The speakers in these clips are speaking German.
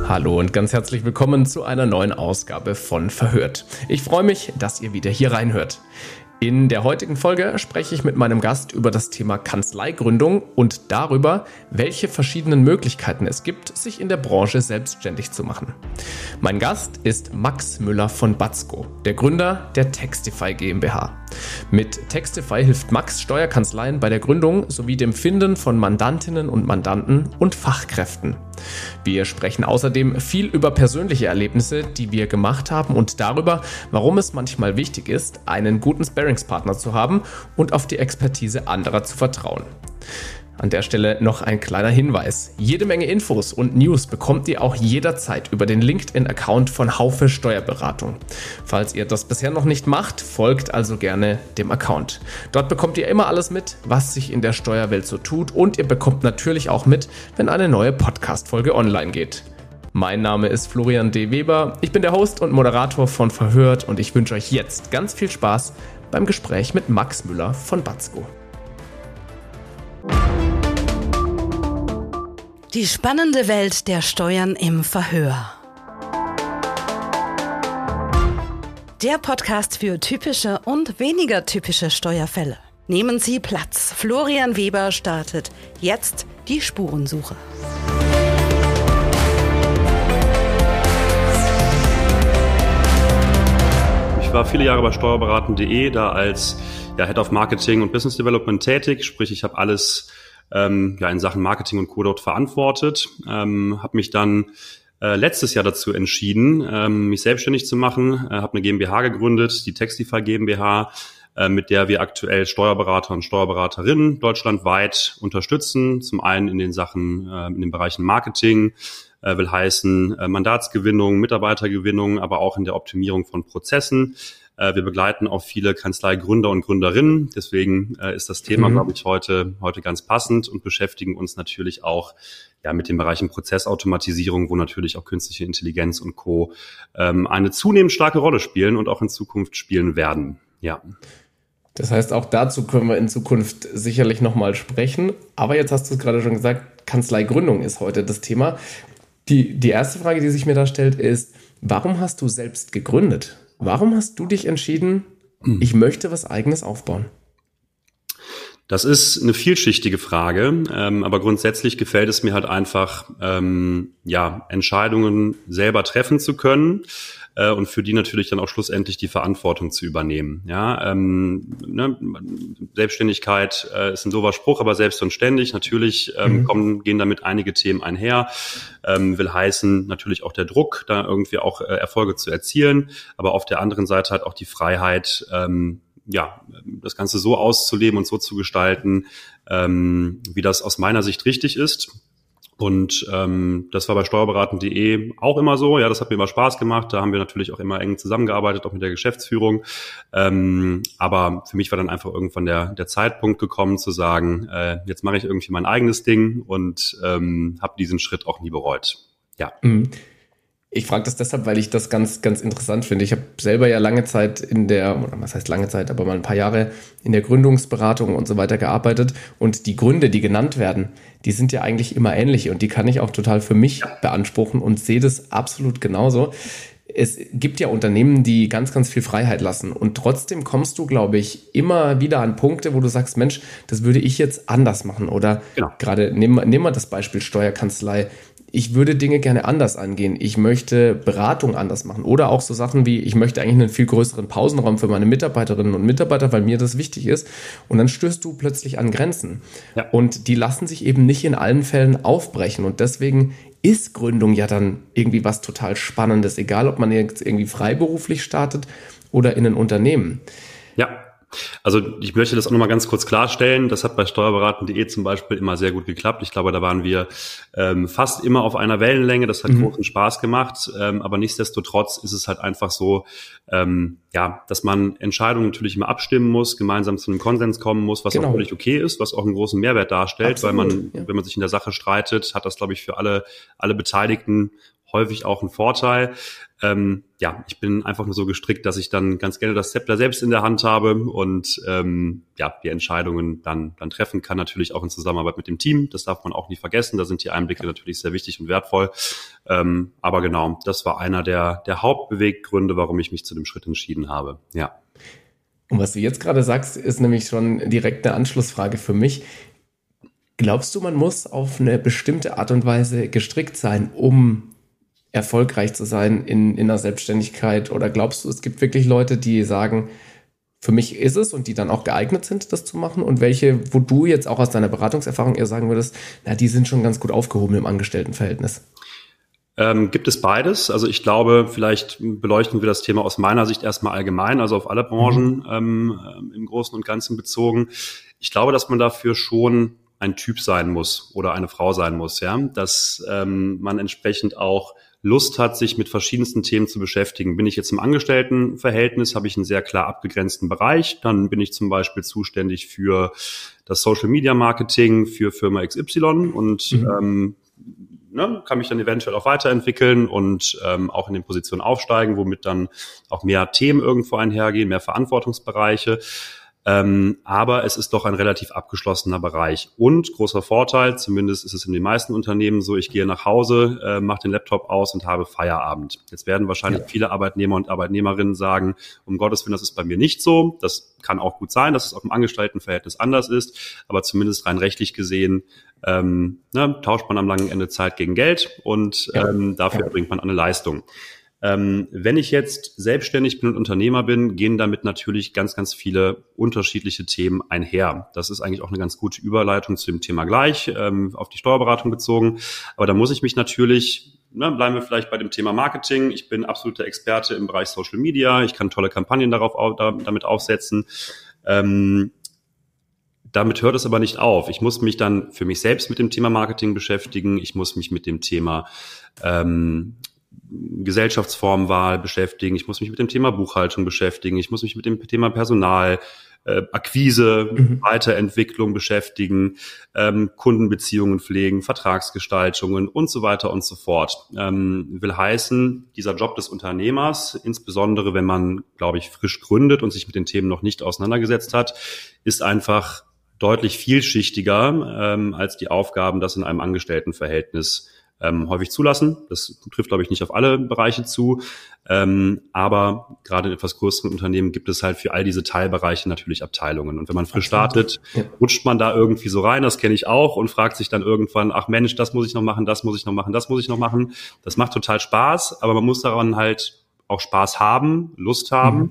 Hallo und ganz herzlich willkommen zu einer neuen Ausgabe von Verhört. Ich freue mich, dass ihr wieder hier reinhört. In der heutigen Folge spreche ich mit meinem Gast über das Thema Kanzleigründung und darüber, welche verschiedenen Möglichkeiten es gibt, sich in der Branche selbstständig zu machen. Mein Gast ist Max Müller von Batzko, der Gründer der Textify GmbH. Mit Textify hilft Max Steuerkanzleien bei der Gründung sowie dem Finden von Mandantinnen und Mandanten und Fachkräften. Wir sprechen außerdem viel über persönliche Erlebnisse, die wir gemacht haben und darüber, warum es manchmal wichtig ist, einen guten Sparringspartner zu haben und auf die Expertise anderer zu vertrauen. An der Stelle noch ein kleiner Hinweis. Jede Menge Infos und News bekommt ihr auch jederzeit über den LinkedIn-Account von Haufe Steuerberatung. Falls ihr das bisher noch nicht macht, folgt also gerne dem Account. Dort bekommt ihr immer alles mit, was sich in der Steuerwelt so tut, und ihr bekommt natürlich auch mit, wenn eine neue Podcast-Folge online geht. Mein Name ist Florian D. Weber, ich bin der Host und Moderator von Verhört und ich wünsche euch jetzt ganz viel Spaß beim Gespräch mit Max Müller von Batzko. Die spannende Welt der Steuern im Verhör. Der Podcast für typische und weniger typische Steuerfälle. Nehmen Sie Platz. Florian Weber startet jetzt die Spurensuche. Ich war viele Jahre bei steuerberaten.de, da als Head of Marketing und Business Development tätig, sprich ich habe alles in Sachen Marketing und Co. dort verantwortet, habe mich dann letztes Jahr dazu entschieden, mich selbstständig zu machen, habe eine GmbH gegründet, die Textify GmbH, mit der wir aktuell Steuerberater und Steuerberaterinnen deutschlandweit unterstützen, zum einen in den Sachen, in den Bereichen Marketing, will heißen Mandatsgewinnung, Mitarbeitergewinnung, aber auch in der Optimierung von Prozessen. Wir begleiten auch viele Kanzleigründer und Gründerinnen. Deswegen ist das Thema, glaube ich, heute ganz passend und beschäftigen uns natürlich auch mit den Bereichen Prozessautomatisierung, wo natürlich auch künstliche Intelligenz und Co. Eine zunehmend starke Rolle spielen und auch in Zukunft spielen werden. Ja. Das heißt, auch dazu können wir in Zukunft sicherlich nochmal sprechen. Aber jetzt hast du es gerade schon gesagt, Kanzleigründung ist heute das Thema. Die erste Frage, die sich mir da stellt, ist, warum hast du selbst gegründet? Warum hast du dich entschieden, ich möchte was Eigenes aufbauen? Das ist eine vielschichtige Frage, aber grundsätzlich gefällt es mir halt einfach, Entscheidungen selber treffen zu können und für die natürlich dann auch schlussendlich die Verantwortung zu übernehmen. Ja, Selbstständigkeit ist ein doofer Spruch, aber selbst und ständig natürlich gehen damit einige Themen einher. Will heißen natürlich auch der Druck, da irgendwie auch Erfolge zu erzielen, aber auf der anderen Seite halt auch die Freiheit, das Ganze so auszuleben und so zu gestalten, wie das aus meiner Sicht richtig ist. Und das war bei steuerberaten.de auch immer so. Ja, das hat mir immer Spaß gemacht. Da haben wir natürlich auch immer eng zusammengearbeitet, auch mit der Geschäftsführung. Aber für mich war dann einfach irgendwann der Zeitpunkt gekommen zu sagen, jetzt mache ich irgendwie mein eigenes Ding und habe diesen Schritt auch nie bereut. Ja. Ich frage das deshalb, weil ich das ganz, ganz interessant finde. Ich habe selber ja lange Zeit aber mal ein paar Jahre in der Gründungsberatung und so weiter gearbeitet. Und die Gründe, die genannt werden, die sind ja eigentlich immer ähnlich und die kann ich auch total für mich beanspruchen und sehe das absolut genauso. Es gibt ja Unternehmen, die ganz, ganz viel Freiheit lassen und trotzdem kommst du, glaube ich, immer wieder an Punkte, wo du sagst, Mensch, das würde ich jetzt anders machen. Oder gerade nehmen wir das Beispiel Steuerkanzlei. Ich würde Dinge gerne anders angehen. Ich möchte Beratung anders machen. Oder auch so Sachen wie, ich möchte eigentlich einen viel größeren Pausenraum für meine Mitarbeiterinnen und Mitarbeiter, weil mir das wichtig ist. Und dann stößt du plötzlich an Grenzen. Ja. Und die lassen sich eben nicht in allen Fällen aufbrechen. Und deswegen ist Gründung ja dann irgendwie was total Spannendes. Egal, ob man jetzt irgendwie freiberuflich startet oder in ein Unternehmen. Ja. Also ich möchte das auch nochmal ganz kurz klarstellen. Das hat bei steuerberaten.de zum Beispiel immer sehr gut geklappt. Ich glaube, da waren wir fast immer auf einer Wellenlänge. Das hat großen Spaß gemacht. Aber nichtsdestotrotz ist es halt einfach so, dass man Entscheidungen natürlich immer abstimmen muss, gemeinsam zu einem Konsens kommen muss, was auch völlig okay ist, was auch einen großen Mehrwert darstellt. Absolut, weil wenn man sich in der Sache streitet, hat das, glaube ich, für alle Beteiligten häufig auch ein Vorteil. Ich bin einfach nur so gestrickt, dass ich dann ganz gerne das Zepter selbst in der Hand habe und die Entscheidungen dann treffen kann, natürlich auch in Zusammenarbeit mit dem Team. Das darf man auch nie vergessen. Da sind die Einblicke natürlich sehr wichtig und wertvoll. Aber genau, das war einer der Hauptbeweggründe, warum ich mich zu dem Schritt entschieden habe. Ja. Und was du jetzt gerade sagst, ist nämlich schon direkt eine Anschlussfrage für mich. Glaubst du, man muss auf eine bestimmte Art und Weise gestrickt sein, um erfolgreich zu sein in der Selbstständigkeit? Oder glaubst du, es gibt wirklich Leute, die sagen, für mich ist es und die dann auch geeignet sind, das zu machen? Und welche, wo du jetzt auch aus deiner Beratungserfahrung eher sagen würdest, die sind schon ganz gut aufgehoben im Angestelltenverhältnis? Gibt es beides? Also ich glaube, vielleicht beleuchten wir das Thema aus meiner Sicht erstmal allgemein, also auf alle Branchen im Großen und Ganzen bezogen. Ich glaube, dass man dafür schon ein Typ sein muss oder eine Frau sein muss, ja, dass man entsprechend auch Lust hat, sich mit verschiedensten Themen zu beschäftigen. Bin ich jetzt im Angestelltenverhältnis, habe ich einen sehr klar abgegrenzten Bereich, dann bin ich zum Beispiel zuständig für das Social Media Marketing für Firma XY und kann mich dann eventuell auch weiterentwickeln und auch in den Positionen aufsteigen, womit dann auch mehr Themen irgendwo einhergehen, mehr Verantwortungsbereiche. Aber es ist doch ein relativ abgeschlossener Bereich. Und großer Vorteil, zumindest ist es in den meisten Unternehmen so, ich gehe nach Hause, mache den Laptop aus und habe Feierabend. Jetzt werden wahrscheinlich viele Arbeitnehmer und Arbeitnehmerinnen sagen, um Gottes Willen, das ist bei mir nicht so. Das kann auch gut sein, dass es auch im Angestelltenverhältnis anders ist. Aber zumindest rein rechtlich gesehen tauscht man am langen Ende Zeit gegen Geld und dafür erbringt man eine Leistung. Wenn ich jetzt selbstständig bin und Unternehmer bin, gehen damit natürlich ganz, ganz viele unterschiedliche Themen einher. Das ist eigentlich auch eine ganz gute Überleitung zu dem Thema gleich, auf die Steuerberatung bezogen. Aber da muss ich mich natürlich, bleiben wir vielleicht bei dem Thema Marketing. Ich bin absoluter Experte im Bereich Social Media. Ich kann tolle Kampagnen damit aufsetzen. Damit hört es aber nicht auf. Ich muss mich dann für mich selbst mit dem Thema Marketing beschäftigen. Ich muss mich mit dem Thema Gesellschaftsformwahl beschäftigen. Ich muss mich mit dem Thema Buchhaltung beschäftigen. Ich muss mich mit dem Thema Personal, Akquise, Weiterentwicklung beschäftigen, Kundenbeziehungen pflegen, Vertragsgestaltungen und so weiter und so fort. Will heißen, dieser Job des Unternehmers, insbesondere wenn man, glaube ich, frisch gründet und sich mit den Themen noch nicht auseinandergesetzt hat, ist einfach deutlich vielschichtiger als die Aufgaben, das in einem Angestelltenverhältnis häufig zulassen. Das trifft, glaube ich, nicht auf alle Bereiche zu. Aber gerade in etwas größeren Unternehmen gibt es halt für all diese Teilbereiche natürlich Abteilungen. Und wenn man frisch startet, rutscht man da irgendwie so rein, das kenne ich auch, und fragt sich dann irgendwann, ach Mensch, das muss ich noch machen, das muss ich noch machen, das muss ich noch machen. Das macht total Spaß, aber man muss daran halt auch Spaß haben, Lust haben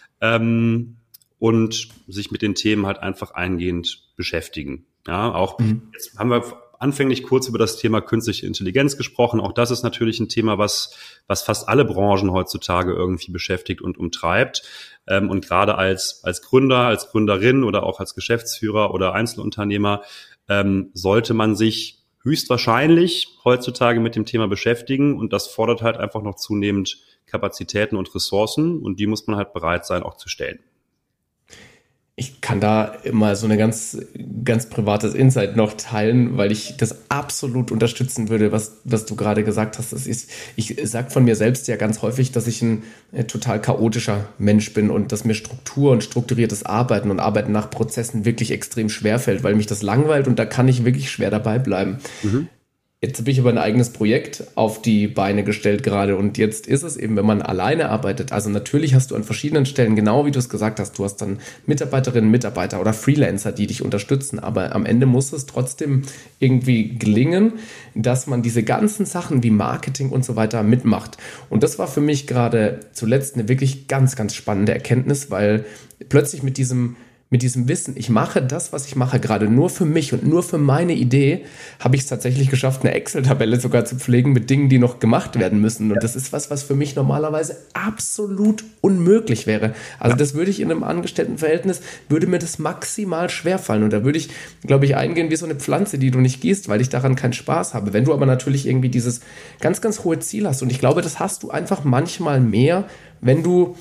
und sich mit den Themen halt einfach eingehend beschäftigen. Ja, auch jetzt haben wir anfänglich kurz über das Thema künstliche Intelligenz gesprochen. Auch das ist natürlich ein Thema, was fast alle Branchen heutzutage irgendwie beschäftigt und umtreibt. Und gerade als Gründer, als Gründerin oder auch als Geschäftsführer oder Einzelunternehmer sollte man sich höchstwahrscheinlich heutzutage mit dem Thema beschäftigen. Und das fordert halt einfach noch zunehmend Kapazitäten und Ressourcen. Und die muss man halt bereit sein, auch zu stellen. Ich kann da immer so eine ganz, ganz privates Insight noch teilen, weil ich das absolut unterstützen würde, was du gerade gesagt hast. Ich sage von mir selbst ja ganz häufig, dass ich ein total chaotischer Mensch bin und dass mir Struktur und strukturiertes Arbeiten und Arbeiten nach Prozessen wirklich extrem schwer fällt, weil mich das langweilt und da kann ich wirklich schwer dabei bleiben. Jetzt habe ich aber ein eigenes Projekt auf die Beine gestellt gerade und jetzt ist es eben, wenn man alleine arbeitet, also natürlich hast du an verschiedenen Stellen, genau wie du es gesagt hast, du hast dann Mitarbeiterinnen, Mitarbeiter oder Freelancer, die dich unterstützen, aber am Ende muss es trotzdem irgendwie gelingen, dass man diese ganzen Sachen wie Marketing und so weiter mitmacht. Und das war für mich gerade zuletzt eine wirklich ganz, ganz spannende Erkenntnis, weil plötzlich mit diesem Wissen, ich mache das, was ich mache, gerade nur für mich und nur für meine Idee, habe ich es tatsächlich geschafft, eine Excel-Tabelle sogar zu pflegen mit Dingen, die noch gemacht werden müssen. Und das ist was für mich normalerweise absolut unmöglich wäre. Also das würde ich in einem Angestelltenverhältnis, würde mir das maximal schwerfallen. Und da würde ich, glaube ich, eingehen wie so eine Pflanze, die du nicht gießt, weil ich daran keinen Spaß habe. Wenn du aber natürlich irgendwie dieses ganz, ganz hohe Ziel hast, und ich glaube, das hast du einfach manchmal mehr, wenn du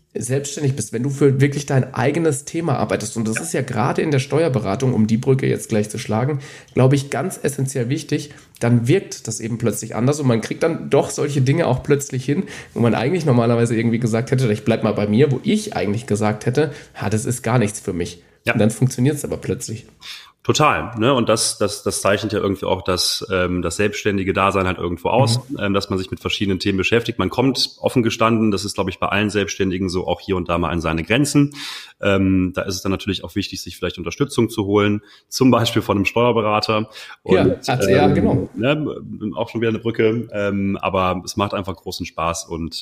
selbstständig bist, wenn du für wirklich dein eigenes Thema arbeitest, und das ist ja gerade in der Steuerberatung, um die Brücke jetzt gleich zu schlagen, glaube ich, ganz essentiell wichtig, dann wirkt das eben plötzlich anders und man kriegt dann doch solche Dinge auch plötzlich hin, wo man eigentlich normalerweise irgendwie gesagt hätte, ich bleib mal bei mir, wo ich eigentlich gesagt hätte, das ist gar nichts für mich. Ja. Und dann funktioniert es aber plötzlich. Total, ne? Und das zeichnet ja irgendwie auch das selbstständige Dasein halt irgendwo aus, dass man sich mit verschiedenen Themen beschäftigt. Man kommt, offen gestanden, das ist, glaube ich, bei allen Selbstständigen so, auch hier und da mal an seine Grenzen. Da ist es dann natürlich auch wichtig, sich vielleicht Unterstützung zu holen, zum Beispiel von einem Steuerberater. Und, genau. Ne? Auch schon wieder eine Brücke, aber es macht einfach großen Spaß und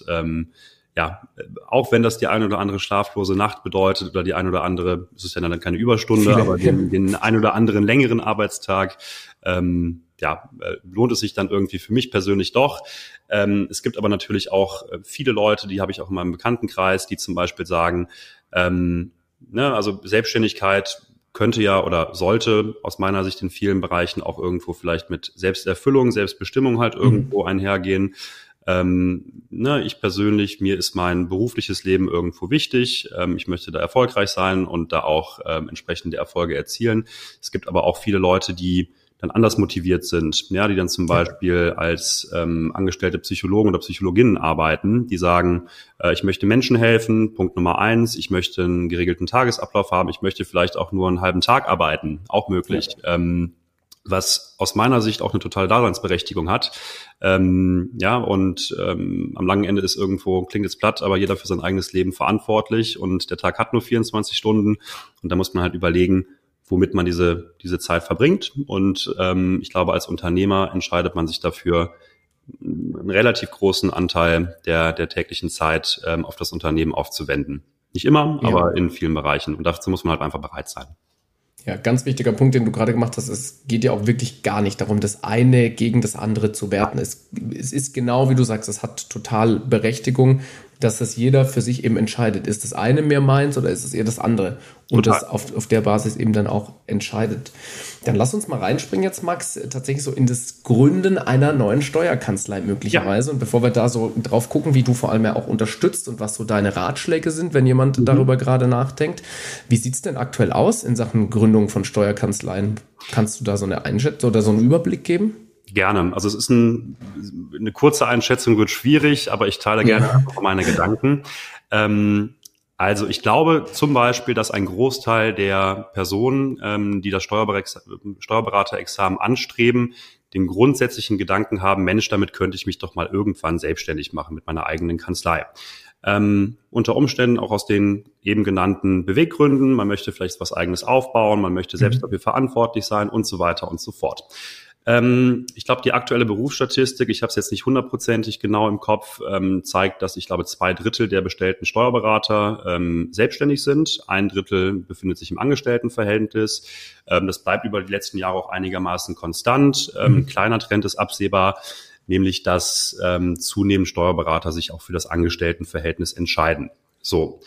auch wenn das die eine oder andere schlaflose Nacht bedeutet oder die eine oder andere, es ist ja dann keine Überstunde, aber den ein oder anderen längeren Arbeitstag, lohnt es sich dann irgendwie für mich persönlich doch. Es gibt aber natürlich auch viele Leute, die habe ich auch in meinem Bekanntenkreis, die zum Beispiel sagen, also Selbstständigkeit könnte ja oder sollte aus meiner Sicht in vielen Bereichen auch irgendwo vielleicht mit Selbsterfüllung, Selbstbestimmung halt irgendwo einhergehen. Ich persönlich, mir ist mein berufliches Leben irgendwo wichtig. Ich möchte da erfolgreich sein und da auch entsprechende Erfolge erzielen. Es gibt aber auch viele Leute, die dann anders motiviert sind, die dann zum Beispiel als angestellte Psychologen oder Psychologinnen arbeiten, die sagen, ich möchte Menschen helfen, Punkt Nummer 1, ich möchte einen geregelten Tagesablauf haben, ich möchte vielleicht auch nur einen halben Tag arbeiten, auch möglich. Ja. Was aus meiner Sicht auch eine totale Daseinsberechtigung hat. Am langen Ende ist irgendwo, klingt jetzt platt, aber jeder für sein eigenes Leben verantwortlich und der Tag hat nur 24 Stunden und da muss man halt überlegen, womit man diese Zeit verbringt. Und ich glaube, als Unternehmer entscheidet man sich dafür, einen relativ großen Anteil der täglichen Zeit auf das Unternehmen aufzuwenden. Nicht immer, aber in vielen Bereichen. Und dazu muss man halt einfach bereit sein. Ja, ganz wichtiger Punkt, den du gerade gemacht hast, es geht ja auch wirklich gar nicht darum, das eine gegen das andere zu werten. Es ist genau, wie du sagst, es hat total Berechtigung, dass das jeder für sich eben entscheidet. Ist das eine mehr meins oder ist es eher das andere? Und total. Das auf der Basis eben dann auch entscheidet. Dann lass uns mal reinspringen jetzt, Max, tatsächlich so in das Gründen einer neuen Steuerkanzlei möglicherweise. Ja. Und bevor wir da so drauf gucken, wie du vor allem ja auch unterstützt und was so deine Ratschläge sind, wenn jemand darüber gerade nachdenkt. Wie sieht's denn aktuell aus in Sachen Gründung von Steuerkanzleien? Kannst du da so eine Einschätzung oder so einen Überblick geben? Gerne. Also es ist eine kurze Einschätzung, wird schwierig, aber ich teile gerne einfach meine Gedanken. Also ich glaube zum Beispiel, dass ein Großteil der Personen, die das Steuerberaterexamen anstreben, den grundsätzlichen Gedanken haben, Mensch, damit könnte ich mich doch mal irgendwann selbstständig machen mit meiner eigenen Kanzlei. Unter Umständen auch aus den eben genannten Beweggründen. Man möchte vielleicht was Eigenes aufbauen, man möchte selbst dafür verantwortlich sein und so weiter und so fort. Ich glaube, die aktuelle Berufsstatistik, ich habe es jetzt nicht 100% genau im Kopf, zeigt, dass ich glaube 2/3 der bestellten Steuerberater selbstständig sind. 1/3 befindet sich im Angestelltenverhältnis. Das bleibt über die letzten Jahre auch einigermaßen konstant. Ein kleiner Trend ist absehbar, nämlich dass zunehmend Steuerberater sich auch für das Angestelltenverhältnis entscheiden. So.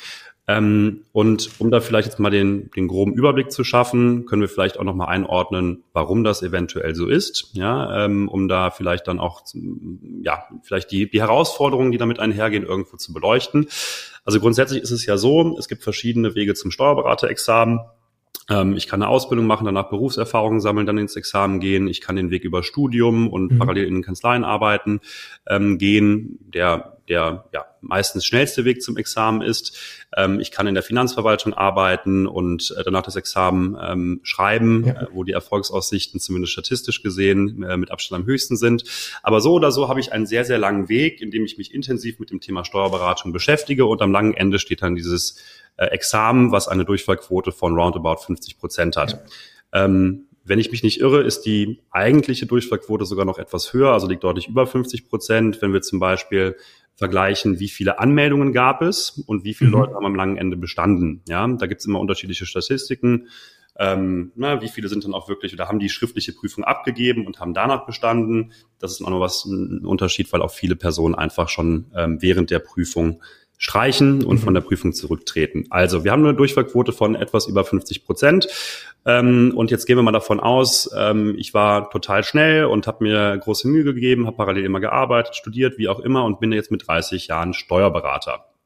Und um da vielleicht jetzt mal den groben Überblick zu schaffen, können wir vielleicht auch nochmal einordnen, warum das eventuell so ist, um da vielleicht dann auch, vielleicht die Herausforderungen, die damit einhergehen, irgendwo zu beleuchten. Also grundsätzlich ist es ja so, es gibt verschiedene Wege zum Steuerberaterexamen. Ich kann eine Ausbildung machen, danach Berufserfahrungen sammeln, dann ins Examen gehen. Ich kann den Weg über Studium und parallel in den Kanzleien arbeiten gehen, der meistens schnellste Weg zum Examen ist. Ich kann in der Finanzverwaltung arbeiten und danach das Examen schreiben, wo die Erfolgsaussichten zumindest statistisch gesehen mit Abstand am höchsten sind. Aber so oder so habe ich einen sehr, sehr langen Weg, in dem ich mich intensiv mit dem Thema Steuerberatung beschäftige und am langen Ende steht dann dieses Examen, was eine Durchfallquote von roundabout 50% hat. Ja. Wenn ich mich nicht irre, ist die eigentliche Durchfallquote sogar noch etwas höher, also liegt deutlich über 50%. Wenn wir zum Beispiel vergleichen, wie viele Anmeldungen gab es und wie viele Leute haben am langen Ende bestanden. Ja, da gibt es immer unterschiedliche Statistiken. Wie viele sind dann auch wirklich oder haben die schriftliche Prüfung abgegeben und haben danach bestanden. Das ist auch noch ein Unterschied, weil auch viele Personen einfach schon während der Prüfung streichen und von der Prüfung zurücktreten. Also wir haben eine Durchfallquote von etwas über 50%. Und jetzt gehen wir mal davon aus, ich war total schnell und habe mir große Mühe gegeben, habe parallel immer gearbeitet, studiert, wie auch immer und bin jetzt mit 30 Jahren Steuerberater.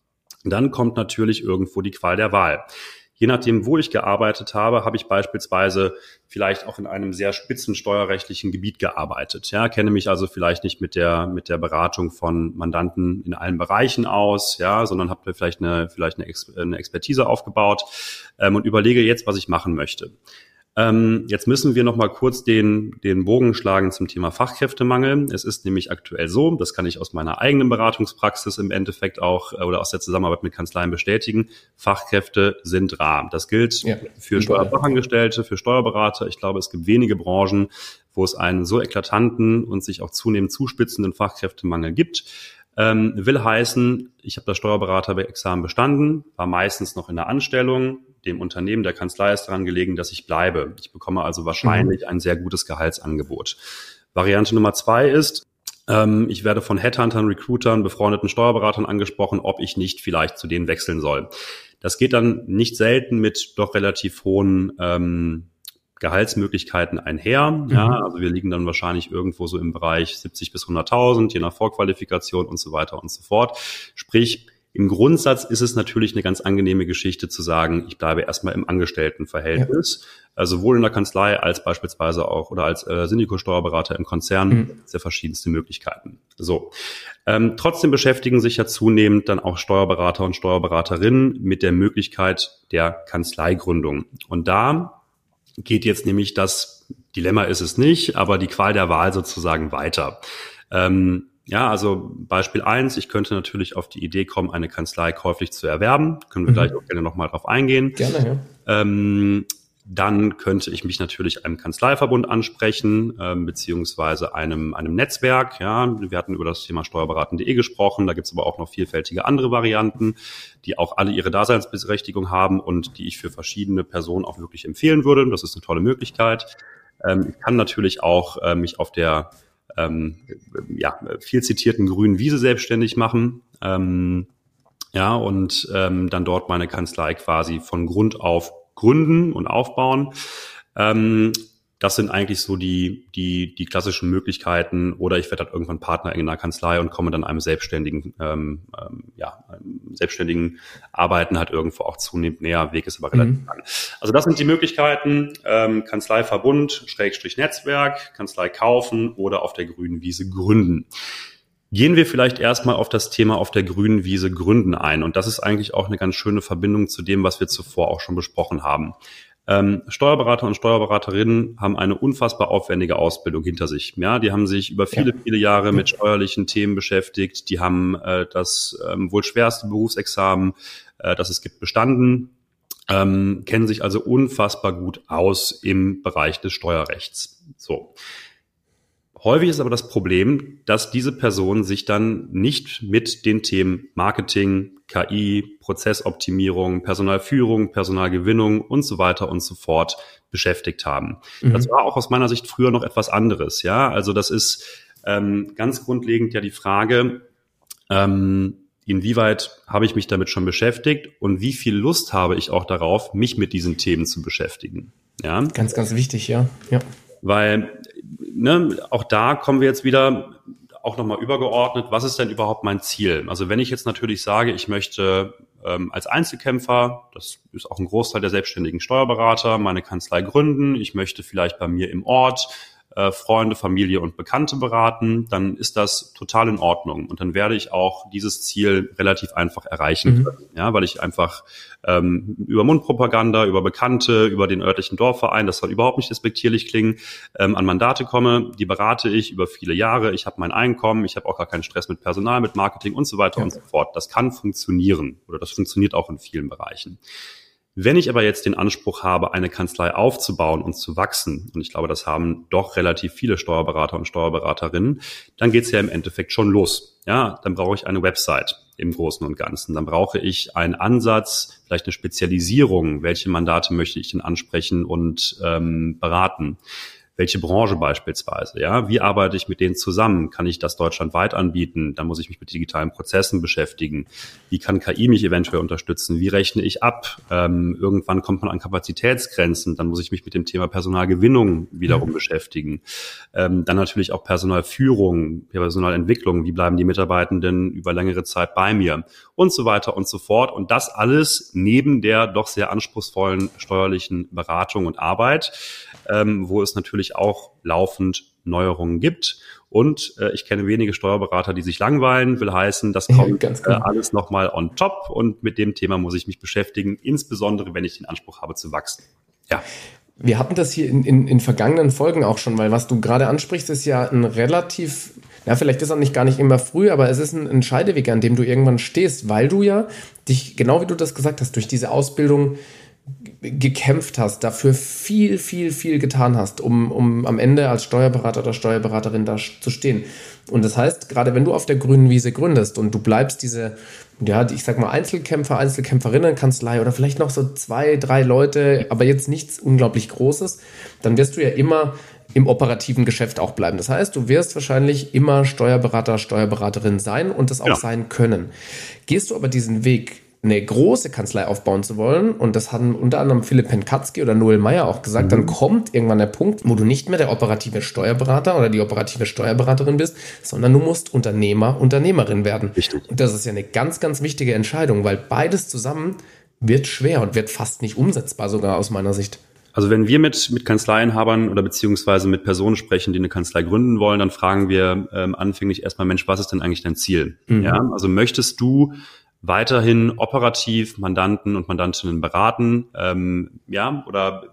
dann kommt natürlich irgendwo die Qual der Wahl. Je nachdem, wo ich gearbeitet habe, habe ich beispielsweise vielleicht auch in einem sehr spitzen steuerrechtlichen Gebiet gearbeitet. Ja, kenne mich also vielleicht nicht mit der Beratung von Mandanten in allen Bereichen aus, ja, sondern habe vielleicht eine Expertise aufgebaut und überlege jetzt, was ich machen möchte. Jetzt müssen wir noch mal kurz den Bogen schlagen zum Thema Fachkräftemangel. Es ist nämlich aktuell so, das kann ich aus meiner eigenen Beratungspraxis im Endeffekt auch oder aus der Zusammenarbeit mit Kanzleien bestätigen, Fachkräfte sind rar. Das gilt für Steuerfachangestellte, für Steuerberater. Ich glaube, es gibt wenige Branchen, wo es einen so eklatanten und sich auch zunehmend zuspitzenden Fachkräftemangel gibt. Will heißen, ich habe das Steuerberaterexamen bestanden, war meistens noch in der Anstellung. Dem Unternehmen, der Kanzlei ist daran gelegen, dass ich bleibe. Ich bekomme also wahrscheinlich ein sehr gutes Gehaltsangebot. Variante Nummer 2 ist, ich werde von Headhuntern, Recruitern, befreundeten Steuerberatern angesprochen, ob ich nicht vielleicht zu denen wechseln soll. Das geht dann nicht selten mit doch relativ hohen Gehaltsmöglichkeiten einher. Ja, also wir liegen dann wahrscheinlich irgendwo so im Bereich 70 bis 100.000, je nach Vorqualifikation und so weiter und so fort. Sprich, im Grundsatz ist es natürlich eine ganz angenehme Geschichte zu sagen, ich bleibe erstmal im Angestelltenverhältnis, sowohl in der Kanzlei als beispielsweise auch oder als Syndico-Steuerberater im Konzern, sehr verschiedenste Möglichkeiten. So, trotzdem beschäftigen sich ja zunehmend dann auch Steuerberater und Steuerberaterinnen mit der Möglichkeit der Kanzleigründung. Und da geht jetzt nämlich das Dilemma ist es nicht, aber die Qual der Wahl sozusagen weiter. Ja, also Beispiel 1, ich könnte natürlich auf die Idee kommen, eine Kanzlei käuflich zu erwerben. Können wir gleich auch gerne nochmal drauf eingehen. Gerne, ja. Dann könnte ich mich natürlich einem Kanzleiverbund ansprechen, beziehungsweise einem Netzwerk. Ja, wir hatten über das Thema steuerberaten.de gesprochen. Da gibt es aber auch noch vielfältige andere Varianten, die auch alle ihre Daseinsberechtigung haben und die ich für verschiedene Personen auch wirklich empfehlen würde. Das ist eine tolle Möglichkeit. Ich kann natürlich auch mich auf der viel zitierten grünen Wiese selbstständig machen, und dann dort meine Kanzlei quasi von Grund auf gründen und aufbauen. Das sind eigentlich so die klassischen Möglichkeiten. Oder ich werde dann irgendwann Partner in einer Kanzlei und komme dann einem selbstständigen Arbeiten halt irgendwo auch zunehmend näher. Weg ist aber relativ lang. Also das sind die Möglichkeiten. Kanzleiverbund, Netzwerk, Kanzlei kaufen oder auf der grünen Wiese gründen. Gehen wir vielleicht erstmal auf das Thema auf der grünen Wiese gründen ein. Und das ist eigentlich auch eine ganz schöne Verbindung zu dem, was wir zuvor auch schon besprochen haben. Steuerberater und Steuerberaterinnen haben eine unfassbar aufwendige Ausbildung hinter sich. Ja, die haben sich über viele Jahre mit steuerlichen Themen beschäftigt. Die haben das wohl schwerste Berufsexamen, das es gibt, bestanden, kennen sich also unfassbar gut aus im Bereich des Steuerrechts. So. Häufig ist aber das Problem, dass diese Personen sich dann nicht mit den Themen Marketing, KI, Prozessoptimierung, Personalführung, Personalgewinnung und so weiter und so fort beschäftigt haben. Das war auch aus meiner Sicht früher noch etwas anderes. Ja, also das ist ganz grundlegend ja die Frage, inwieweit habe ich mich damit schon beschäftigt und wie viel Lust habe ich auch darauf, mich mit diesen Themen zu beschäftigen. Ja, ganz, ganz wichtig, ja. Weil auch da kommen wir jetzt wieder auch nochmal übergeordnet, was ist denn überhaupt mein Ziel? Also wenn ich jetzt natürlich sage, ich möchte als Einzelkämpfer, das ist auch ein Großteil der selbstständigen Steuerberater, meine Kanzlei gründen, ich möchte vielleicht bei mir im Ort Freunde, Familie und Bekannte beraten, dann ist das total in Ordnung. Und dann werde ich auch dieses Ziel relativ einfach erreichen können. Ja, weil ich einfach über Mundpropaganda, über Bekannte, über den örtlichen Dorfverein, das soll überhaupt nicht despektierlich klingen, an Mandate komme, die berate ich über viele Jahre, ich habe mein Einkommen, ich habe auch gar keinen Stress mit Personal, mit Marketing und so weiter und so fort. Das kann funktionieren oder das funktioniert auch in vielen Bereichen. Wenn ich aber jetzt den Anspruch habe, eine Kanzlei aufzubauen und zu wachsen, und ich glaube, das haben doch relativ viele Steuerberater und Steuerberaterinnen, dann geht's ja im Endeffekt schon los. Ja, dann brauche ich eine Website im Großen und Ganzen. Dann brauche ich einen Ansatz, vielleicht eine Spezialisierung, welche Mandate möchte ich denn ansprechen und beraten. welche Branche beispielsweise, ja, wie arbeite ich mit denen zusammen, kann ich das deutschlandweit anbieten, dann muss ich mich mit digitalen Prozessen beschäftigen, wie kann KI mich eventuell unterstützen, wie rechne ich ab, irgendwann kommt man an Kapazitätsgrenzen, dann muss ich mich mit dem Thema Personalgewinnung wiederum beschäftigen, dann natürlich auch Personalführung, Personalentwicklung, wie bleiben die Mitarbeitenden über längere Zeit bei mir und so weiter und so fort. Und das alles neben der doch sehr anspruchsvollen steuerlichen Beratung und Arbeit, wo es natürlich auch laufend Neuerungen gibt. Und ich kenne wenige Steuerberater, die sich langweilen, will heißen, das kommt alles nochmal on top. Und mit dem Thema muss ich mich beschäftigen, insbesondere wenn ich den Anspruch habe zu wachsen. Ja. Wir hatten das hier in vergangenen Folgen auch schon, weil was du gerade ansprichst, ist ja ein relativ, vielleicht ist auch gar nicht immer früh, aber es ist ein Scheideweg, an dem du irgendwann stehst, weil du ja dich, genau wie du das gesagt hast, durch diese Ausbildung gekämpft hast, dafür viel, viel, viel getan hast, um am Ende als Steuerberater oder Steuerberaterin da zu stehen. Und das heißt, gerade wenn du auf der grünen Wiese gründest und du bleibst diese, ich sag mal Einzelkämpfer, Einzelkämpferinnenkanzlei oder vielleicht noch so 2, 3 Leute, aber jetzt nichts unglaublich Großes, dann wirst du ja immer im operativen Geschäft auch bleiben. Das heißt, du wirst wahrscheinlich immer Steuerberater, Steuerberaterin sein und das auch sein können. Gehst du aber diesen Weg, eine große Kanzlei aufbauen zu wollen, und das hatten unter anderem Philipp Penkatzky oder Noel Meyer auch gesagt, dann kommt irgendwann der Punkt, wo du nicht mehr der operative Steuerberater oder die operative Steuerberaterin bist, sondern du musst Unternehmerin werden. Richtig. Und das ist ja eine ganz, ganz wichtige Entscheidung, weil beides zusammen wird schwer und wird fast nicht umsetzbar, sogar aus meiner Sicht. Also wenn wir mit Kanzleiinhabern oder beziehungsweise mit Personen sprechen, die eine Kanzlei gründen wollen, dann fragen wir anfänglich erstmal, Mensch, was ist denn eigentlich dein Ziel? Ja, also möchtest du weiterhin operativ Mandanten und Mandantinnen beraten, oder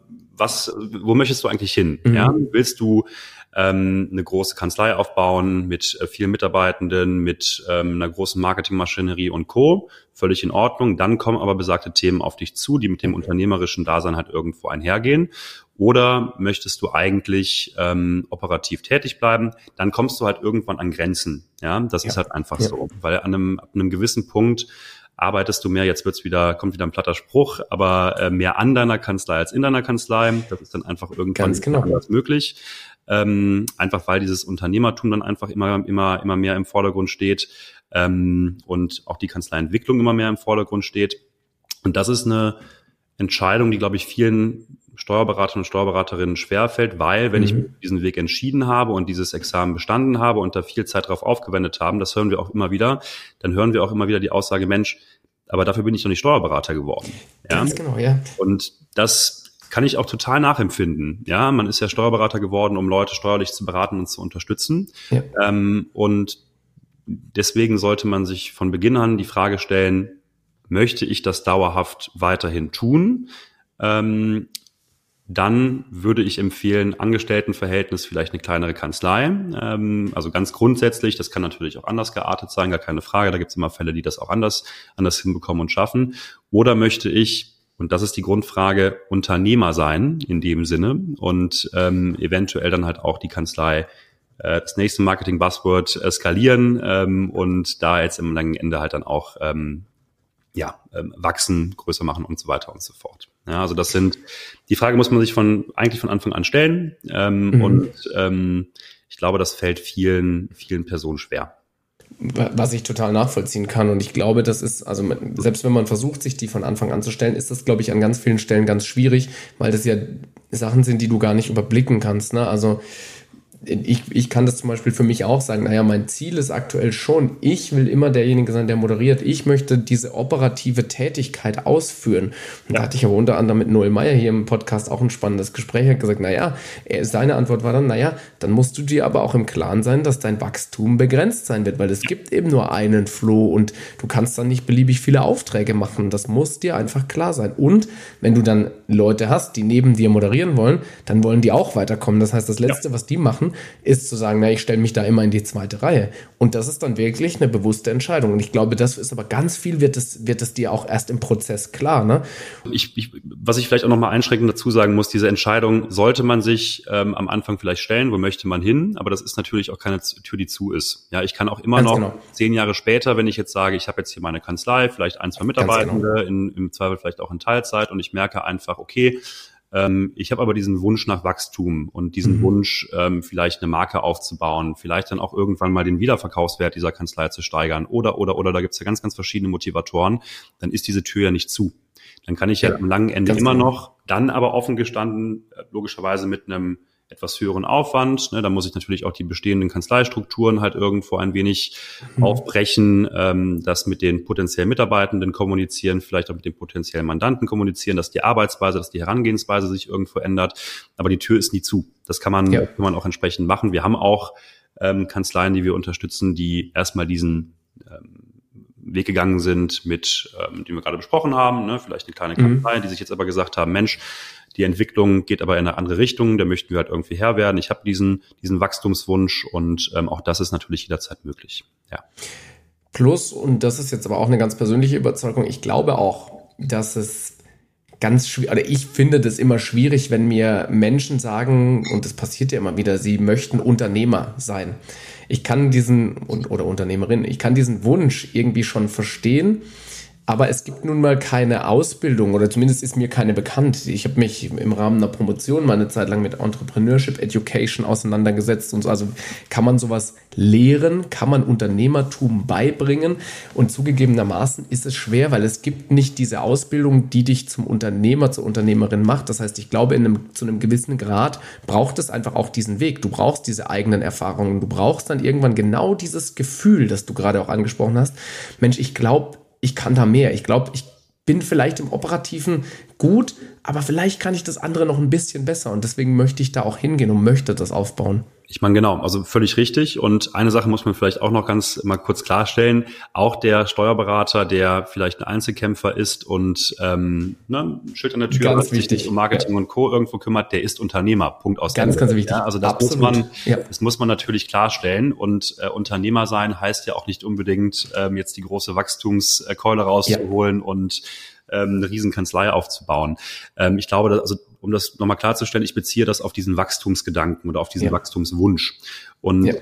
wo möchtest du eigentlich hin? Ja, willst du eine große Kanzlei aufbauen mit vielen Mitarbeitenden, mit einer großen Marketingmaschinerie und Co. Völlig in Ordnung. Dann kommen aber besagte Themen auf dich zu, die mit dem unternehmerischen Dasein halt irgendwo einhergehen. Oder möchtest du eigentlich operativ tätig bleiben? Dann kommst du halt irgendwann an Grenzen. Ja, das ist halt einfach so, weil ab einem gewissen Punkt arbeitest du mehr, kommt wieder ein platter Spruch, aber mehr an deiner Kanzlei als in deiner Kanzlei. Das ist dann einfach irgendwann anders möglich. Einfach weil dieses Unternehmertum dann einfach immer mehr im Vordergrund steht und auch die Kanzleientwicklung immer mehr im Vordergrund steht. Und das ist eine Entscheidung, die, glaube ich, vielen Steuerberatern und Steuerberaterinnen schwerfällt, weil wenn ich mich für diesen Weg entschieden habe und dieses Examen bestanden habe und da viel Zeit darauf aufgewendet haben, das hören wir auch immer wieder, dann hören wir auch immer wieder die Aussage, Mensch, aber dafür bin ich doch nicht Steuerberater geworden. Ja? Ganz genau, ja. Und das kann ich auch total nachempfinden. Ja, man ist ja Steuerberater geworden, um Leute steuerlich zu beraten und zu unterstützen. Ja. Und deswegen sollte man sich von Beginn an die Frage stellen, möchte ich das dauerhaft weiterhin tun? Dann würde ich empfehlen, Angestelltenverhältnis, vielleicht eine kleinere Kanzlei. Also ganz grundsätzlich, das kann natürlich auch anders geartet sein, gar keine Frage. Da gibt es immer Fälle, die das auch anders hinbekommen und schaffen. Oder möchte ich, und das ist die Grundfrage, Unternehmer sein in dem Sinne und eventuell dann halt auch die Kanzlei, das nächste Marketing-Buzzword skalieren und da jetzt im langen Ende halt dann auch wachsen, größer machen und so weiter und so fort. Ja, also die Frage muss man sich eigentlich von Anfang an stellen und ich glaube, das fällt vielen Personen schwer. Was ich total nachvollziehen kann, und ich glaube, das ist, also selbst wenn man versucht, sich die von Anfang an zu stellen, ist das, glaube ich, an ganz vielen Stellen ganz schwierig, weil das ja Sachen sind, die du gar nicht überblicken kannst, ne? Also ich kann das zum Beispiel für mich auch sagen, mein Ziel ist aktuell schon, ich will immer derjenige sein, der moderiert. Ich möchte diese operative Tätigkeit ausführen. Und da hatte ich aber unter anderem mit Noel Meyer hier im Podcast auch ein spannendes Gespräch. Er hat gesagt, seine Antwort war dann, dann musst du dir aber auch im Klaren sein, dass dein Wachstum begrenzt sein wird, weil es gibt eben nur einen Floh und du kannst dann nicht beliebig viele Aufträge machen. Das muss dir einfach klar sein. Und wenn du dann Leute hast, die neben dir moderieren wollen, dann wollen die auch weiterkommen. Das heißt, das Letzte, was die machen, ist zu sagen, ich stelle mich da immer in die zweite Reihe. Und das ist dann wirklich eine bewusste Entscheidung. Und ich glaube, das ist aber ganz viel, wird es dir auch erst im Prozess klar, ne? Was ich vielleicht auch nochmal einschränkend dazu sagen muss, diese Entscheidung sollte man sich am Anfang vielleicht stellen, wo möchte man hin, aber das ist natürlich auch keine Tür, die zu ist. Ja, ich kann auch immer ganz noch 10 Jahre später, wenn ich jetzt sage, ich habe jetzt hier meine Kanzlei, vielleicht 1, 2 Mitarbeitende, im Zweifel vielleicht auch in Teilzeit und ich merke einfach, okay, Ich habe aber diesen Wunsch nach Wachstum und diesen Wunsch, vielleicht eine Marke aufzubauen, vielleicht dann auch irgendwann mal den Wiederverkaufswert dieser Kanzlei zu steigern oder, da gibt's ja ganz, ganz verschiedene Motivatoren, dann ist diese Tür ja nicht zu. Dann kann ich ja am langen Ende immer noch, dann aber offen gestanden, logischerweise mit einem etwas höheren Aufwand. Ne, da muss ich natürlich auch die bestehenden Kanzleistrukturen halt irgendwo ein wenig aufbrechen, das mit den potenziellen Mitarbeitenden kommunizieren, vielleicht auch mit den potenziellen Mandanten kommunizieren, dass die Arbeitsweise, dass die Herangehensweise sich irgendwo ändert. Aber die Tür ist nie zu. Das kann man auch entsprechend machen. Wir haben auch Kanzleien, die wir unterstützen, die erstmal diesen Weg gegangen sind mit, die wir gerade besprochen haben, ne? Vielleicht eine kleine Kanzlei, die sich jetzt aber gesagt haben, Mensch, die Entwicklung geht aber in eine andere Richtung, da möchten wir halt irgendwie Herr werden. Ich habe diesen Wachstumswunsch und auch das ist natürlich jederzeit möglich. Ja. Plus, und das ist jetzt aber auch eine ganz persönliche Überzeugung, ich glaube auch, dass es ganz schwierig, oder ich finde das immer schwierig, wenn mir Menschen sagen, und das passiert ja immer wieder, sie möchten Unternehmer sein. Ich kann oder Unternehmerin, ich kann diesen Wunsch irgendwie schon verstehen, aber es gibt nun mal keine Ausbildung oder zumindest ist mir keine bekannt. Ich habe mich im Rahmen einer Promotion mal eine Zeit lang mit Entrepreneurship Education auseinandergesetzt und so. Also kann man sowas lehren, kann man Unternehmertum beibringen und zugegebenermaßen ist es schwer, weil es gibt nicht diese Ausbildung, die dich zum Unternehmer, zur Unternehmerin macht. Das heißt, ich glaube, zu einem gewissen Grad braucht es einfach auch diesen Weg. Du brauchst diese eigenen Erfahrungen. Du brauchst dann irgendwann genau dieses Gefühl, das du gerade auch angesprochen hast. Mensch, ich glaube, ich kann da mehr. Ich glaube, ich bin vielleicht im Operativen gut, aber vielleicht kann ich das andere noch ein bisschen besser. Und deswegen möchte ich da auch hingehen und möchte das aufbauen. Ich meine, genau, also völlig richtig. Und eine Sache muss man vielleicht auch noch ganz mal kurz klarstellen. Auch der Steuerberater, der vielleicht ein Einzelkämpfer ist und Schild an der Tür, ganz wichtig, sich um Marketing und Co. irgendwo kümmert, der ist Unternehmer. Punkt aus. Ganz wichtig. Ja, also das muss man natürlich klarstellen. Und Unternehmer sein heißt ja auch nicht unbedingt jetzt die große Wachstumskeule rauszuholen und eine Riesenkanzlei aufzubauen. Ich glaube, um das nochmal klarzustellen, ich beziehe das auf diesen Wachstumsgedanken oder auf diesen Wachstumswunsch. Und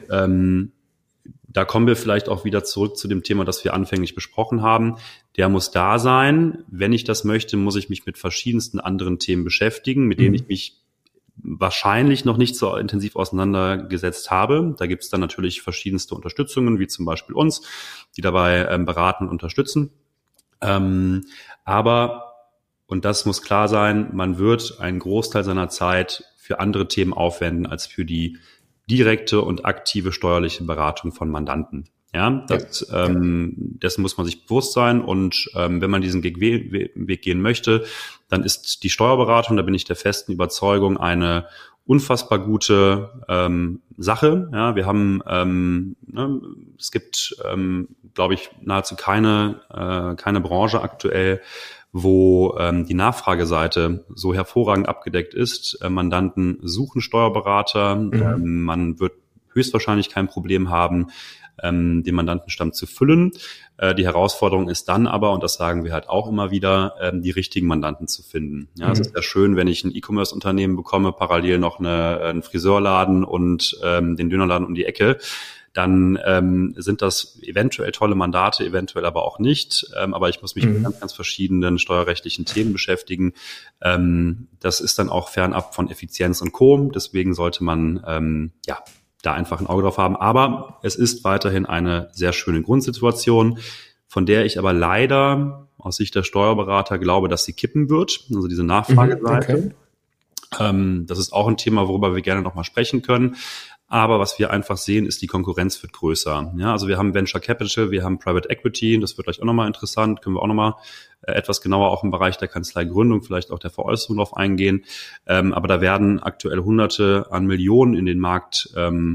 da kommen wir vielleicht auch wieder zurück zu dem Thema, das wir anfänglich besprochen haben. Der muss da sein. Wenn ich das möchte, muss ich mich mit verschiedensten anderen Themen beschäftigen, mit denen ich mich wahrscheinlich noch nicht so intensiv auseinandergesetzt habe. Da gibt es dann natürlich verschiedenste Unterstützungen, wie zum Beispiel uns, die dabei beraten und unterstützen. Aber, und das muss klar sein, man wird einen Großteil seiner Zeit für andere Themen aufwenden als für die direkte und aktive steuerliche Beratung von Mandanten. Ja, dessen muss man sich bewusst sein. Und wenn man diesen Weg gehen möchte, dann ist die Steuerberatung, da bin ich der festen Überzeugung, eine unfassbar gute Sache. Ja, wir haben, es gibt, glaube ich, nahezu keine Branche aktuell, wo die Nachfrageseite so hervorragend abgedeckt ist. Mandanten suchen Steuerberater. Man wird höchstwahrscheinlich kein Problem haben, den Mandantenstamm zu füllen. Die Herausforderung ist dann aber, und das sagen wir halt auch immer wieder, die richtigen Mandanten zu finden. Ja, es ist ja schön, wenn ich ein E-Commerce-Unternehmen bekomme, parallel noch einen Friseurladen und den Dönerladen um die Ecke. Dann sind das eventuell tolle Mandate, eventuell aber auch nicht. Aber ich muss mich mit ganz, ganz verschiedenen steuerrechtlichen Themen beschäftigen. Das ist dann auch fernab von Effizienz und Co. Deswegen sollte man da einfach ein Auge drauf haben. Aber es ist weiterhin eine sehr schöne Grundsituation, von der ich aber leider aus Sicht der Steuerberater glaube, dass sie kippen wird. Also diese Nachfrageseite. Okay. Das ist auch ein Thema, worüber wir gerne nochmal sprechen können. Aber was wir einfach sehen, ist, die Konkurrenz wird größer. Ja, also wir haben Venture Capital, wir haben Private Equity, das wird gleich auch nochmal interessant, können wir auch nochmal etwas genauer auch im Bereich der Kanzleigründung, vielleicht auch der Veräußerung drauf eingehen. Aber da werden aktuell Hunderte an Millionen in den Markt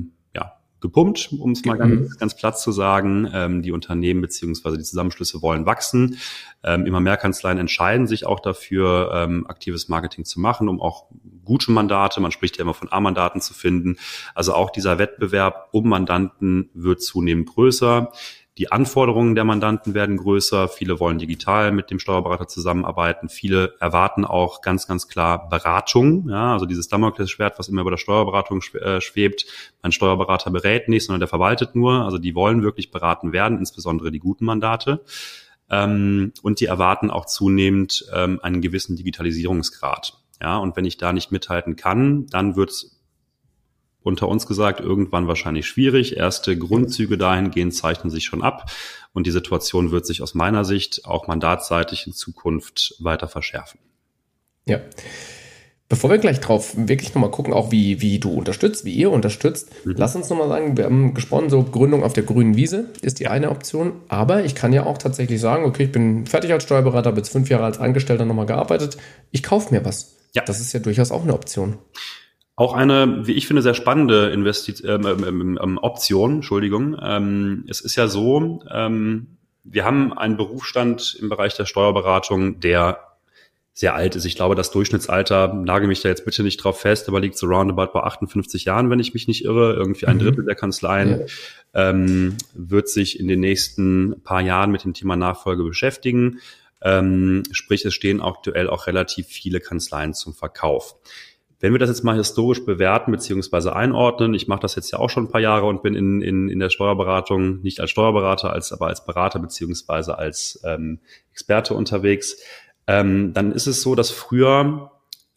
gepumpt, um es mal ganz platt zu sagen. Die Unternehmen beziehungsweise die Zusammenschlüsse wollen wachsen. Immer mehr Kanzleien entscheiden sich auch dafür, aktives Marketing zu machen, um auch gute Mandate, man spricht ja immer von A-Mandaten, zu finden. Also auch dieser Wettbewerb um Mandanten wird zunehmend größer. Die Anforderungen der Mandanten werden größer. Viele wollen digital mit dem Steuerberater zusammenarbeiten. Viele erwarten auch ganz, ganz klar Beratung. Ja, also dieses Damoklesschwert, was immer über der Steuerberatung schwebt. Mein Steuerberater berät nicht, sondern der verwaltet nur. Also die wollen wirklich beraten werden, insbesondere die guten Mandate. Und die erwarten auch zunehmend einen gewissen Digitalisierungsgrad. Ja, und wenn ich da nicht mithalten kann, dann wird es unter uns gesagt irgendwann wahrscheinlich schwierig. Erste Grundzüge dahingehend zeichnen sich schon ab und die Situation wird sich aus meiner Sicht auch mandatsseitig in Zukunft weiter verschärfen. Ja. Bevor wir gleich drauf wirklich nochmal gucken, auch wie du unterstützt, wie ihr unterstützt, lass uns nochmal sagen, wir haben gesprochen, so Gründung auf der grünen Wiese ist die eine Option, aber ich kann ja auch tatsächlich sagen, okay, ich bin fertig als Steuerberater, habe jetzt 5 Jahre als Angestellter nochmal gearbeitet, ich kaufe mir was. Ja. Das ist ja durchaus auch eine Option. Auch eine, wie ich finde, sehr spannende Option, Entschuldigung. Es ist ja so, wir haben einen Berufsstand im Bereich der Steuerberatung, der sehr alt ist. Ich glaube, das Durchschnittsalter, nagel mich da jetzt bitte nicht drauf fest, aber liegt so roundabout bei 58 Jahren, wenn ich mich nicht irre. Irgendwie ein Drittel der Kanzleien wird sich in den nächsten paar Jahren mit dem Thema Nachfolge beschäftigen. Sprich, es stehen aktuell auch relativ viele Kanzleien zum Verkauf. Wenn wir das jetzt mal historisch bewerten bzw. einordnen, ich mache das jetzt ja auch schon ein paar Jahre und bin in der Steuerberatung nicht als Steuerberater, aber als Berater bzw. als Experte unterwegs, dann ist es so, dass früher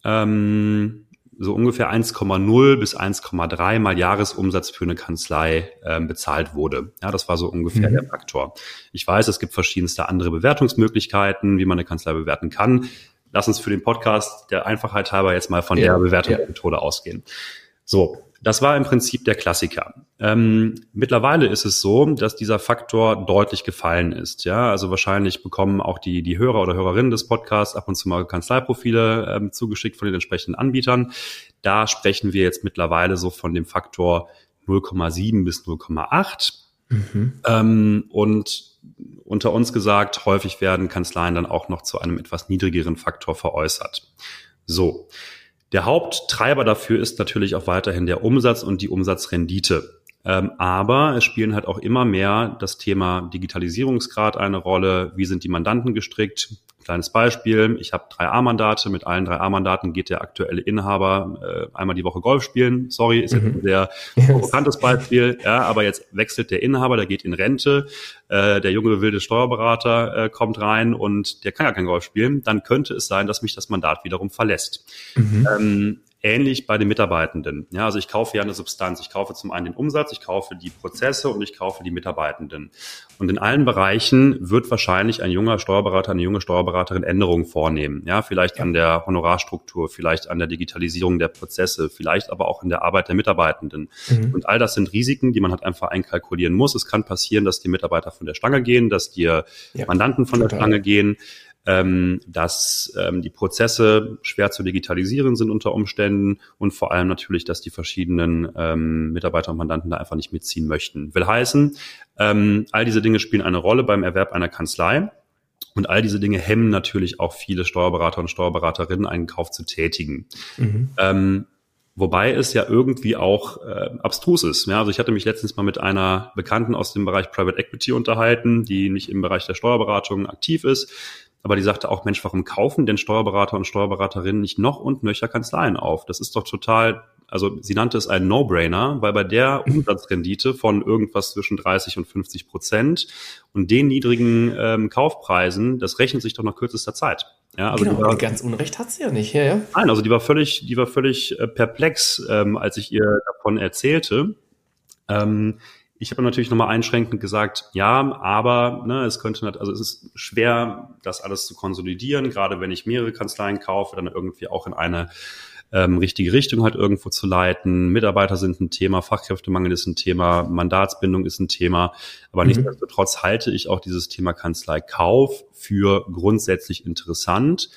so ungefähr 1,0 bis 1,3 mal Jahresumsatz für eine Kanzlei bezahlt wurde. Ja, das war so ungefähr der Faktor. Ich weiß, es gibt verschiedenste andere Bewertungsmöglichkeiten, wie man eine Kanzlei bewerten kann. Lass uns für den Podcast der Einfachheit halber jetzt mal von der Bewertungsmethode ausgehen. So, das war im Prinzip der Klassiker. Mittlerweile ist es so, dass dieser Faktor deutlich gefallen ist. Ja, also wahrscheinlich bekommen auch die Hörer oder Hörerinnen des Podcasts ab und zu mal Kanzleiprofile zugeschickt von den entsprechenden Anbietern. Da sprechen wir jetzt mittlerweile so von dem Faktor 0,7 bis 0,8. Und unter uns gesagt, häufig werden Kanzleien dann auch noch zu einem etwas niedrigeren Faktor veräußert. So. Der Haupttreiber dafür ist natürlich auch weiterhin der Umsatz und die Umsatzrendite. Aber es spielen halt auch immer mehr das Thema Digitalisierungsgrad eine Rolle. Wie sind die Mandanten gestrickt? Kleines Beispiel. Ich habe 3 A-Mandate. Mit allen 3 A-Mandaten geht der aktuelle Inhaber einmal die Woche Golf spielen. Sorry, ist jetzt ein sehr provokantes Beispiel. Ja, aber jetzt wechselt der Inhaber, der geht in Rente. Der junge wilde Steuerberater kommt rein und der kann ja kein Golf spielen. Dann könnte es sein, dass mich das Mandat wiederum verlässt. Ähnlich bei den Mitarbeitenden. Ja, also ich kaufe ja eine Substanz. Ich kaufe zum einen den Umsatz, ich kaufe die Prozesse und ich kaufe die Mitarbeitenden. Und in allen Bereichen wird wahrscheinlich ein junger Steuerberater, eine junge Steuerberaterin Änderungen vornehmen. Ja, vielleicht an der Honorarstruktur, vielleicht an der Digitalisierung der Prozesse, vielleicht aber auch in der Arbeit der Mitarbeitenden. Und all das sind Risiken, die man halt einfach einkalkulieren muss. Es kann passieren, dass die Mitarbeiter von der Stange gehen, dass die Mandanten von der Stange gehen, dass die Prozesse schwer zu digitalisieren sind unter Umständen und vor allem natürlich, dass die verschiedenen Mitarbeiter und Mandanten da einfach nicht mitziehen möchten. Will heißen, all diese Dinge spielen eine Rolle beim Erwerb einer Kanzlei und all diese Dinge hemmen natürlich auch viele Steuerberater und Steuerberaterinnen, einen Kauf zu tätigen. Wobei es ja irgendwie auch abstrus ist. Ja, also ich hatte mich letztens mal mit einer Bekannten aus dem Bereich Private Equity unterhalten, die nicht im Bereich der Steuerberatung aktiv ist. Aber die sagte auch, Mensch, warum kaufen denn Steuerberater und Steuerberaterinnen nicht noch und nöcher Kanzleien auf? Das ist doch total, also sie nannte es einen No-Brainer, weil bei der Umsatzrendite von irgendwas zwischen 30 und 50% und den niedrigen Kaufpreisen, das rechnet sich doch nach kürzester Zeit. Ja, also genau, ganz Unrecht hat sie ja nicht. Ja. Nein, also die war völlig perplex, als ich ihr davon erzählte. Ich habe natürlich nochmal einschränkend gesagt, ja, aber es ist schwer, das alles zu konsolidieren, gerade wenn ich mehrere Kanzleien kaufe, dann irgendwie auch in eine richtige Richtung halt irgendwo zu leiten. Mitarbeiter sind ein Thema, Fachkräftemangel ist ein Thema, Mandatsbindung ist ein Thema, aber nichtsdestotrotz halte ich auch dieses Thema Kanzleikauf für grundsätzlich interessant.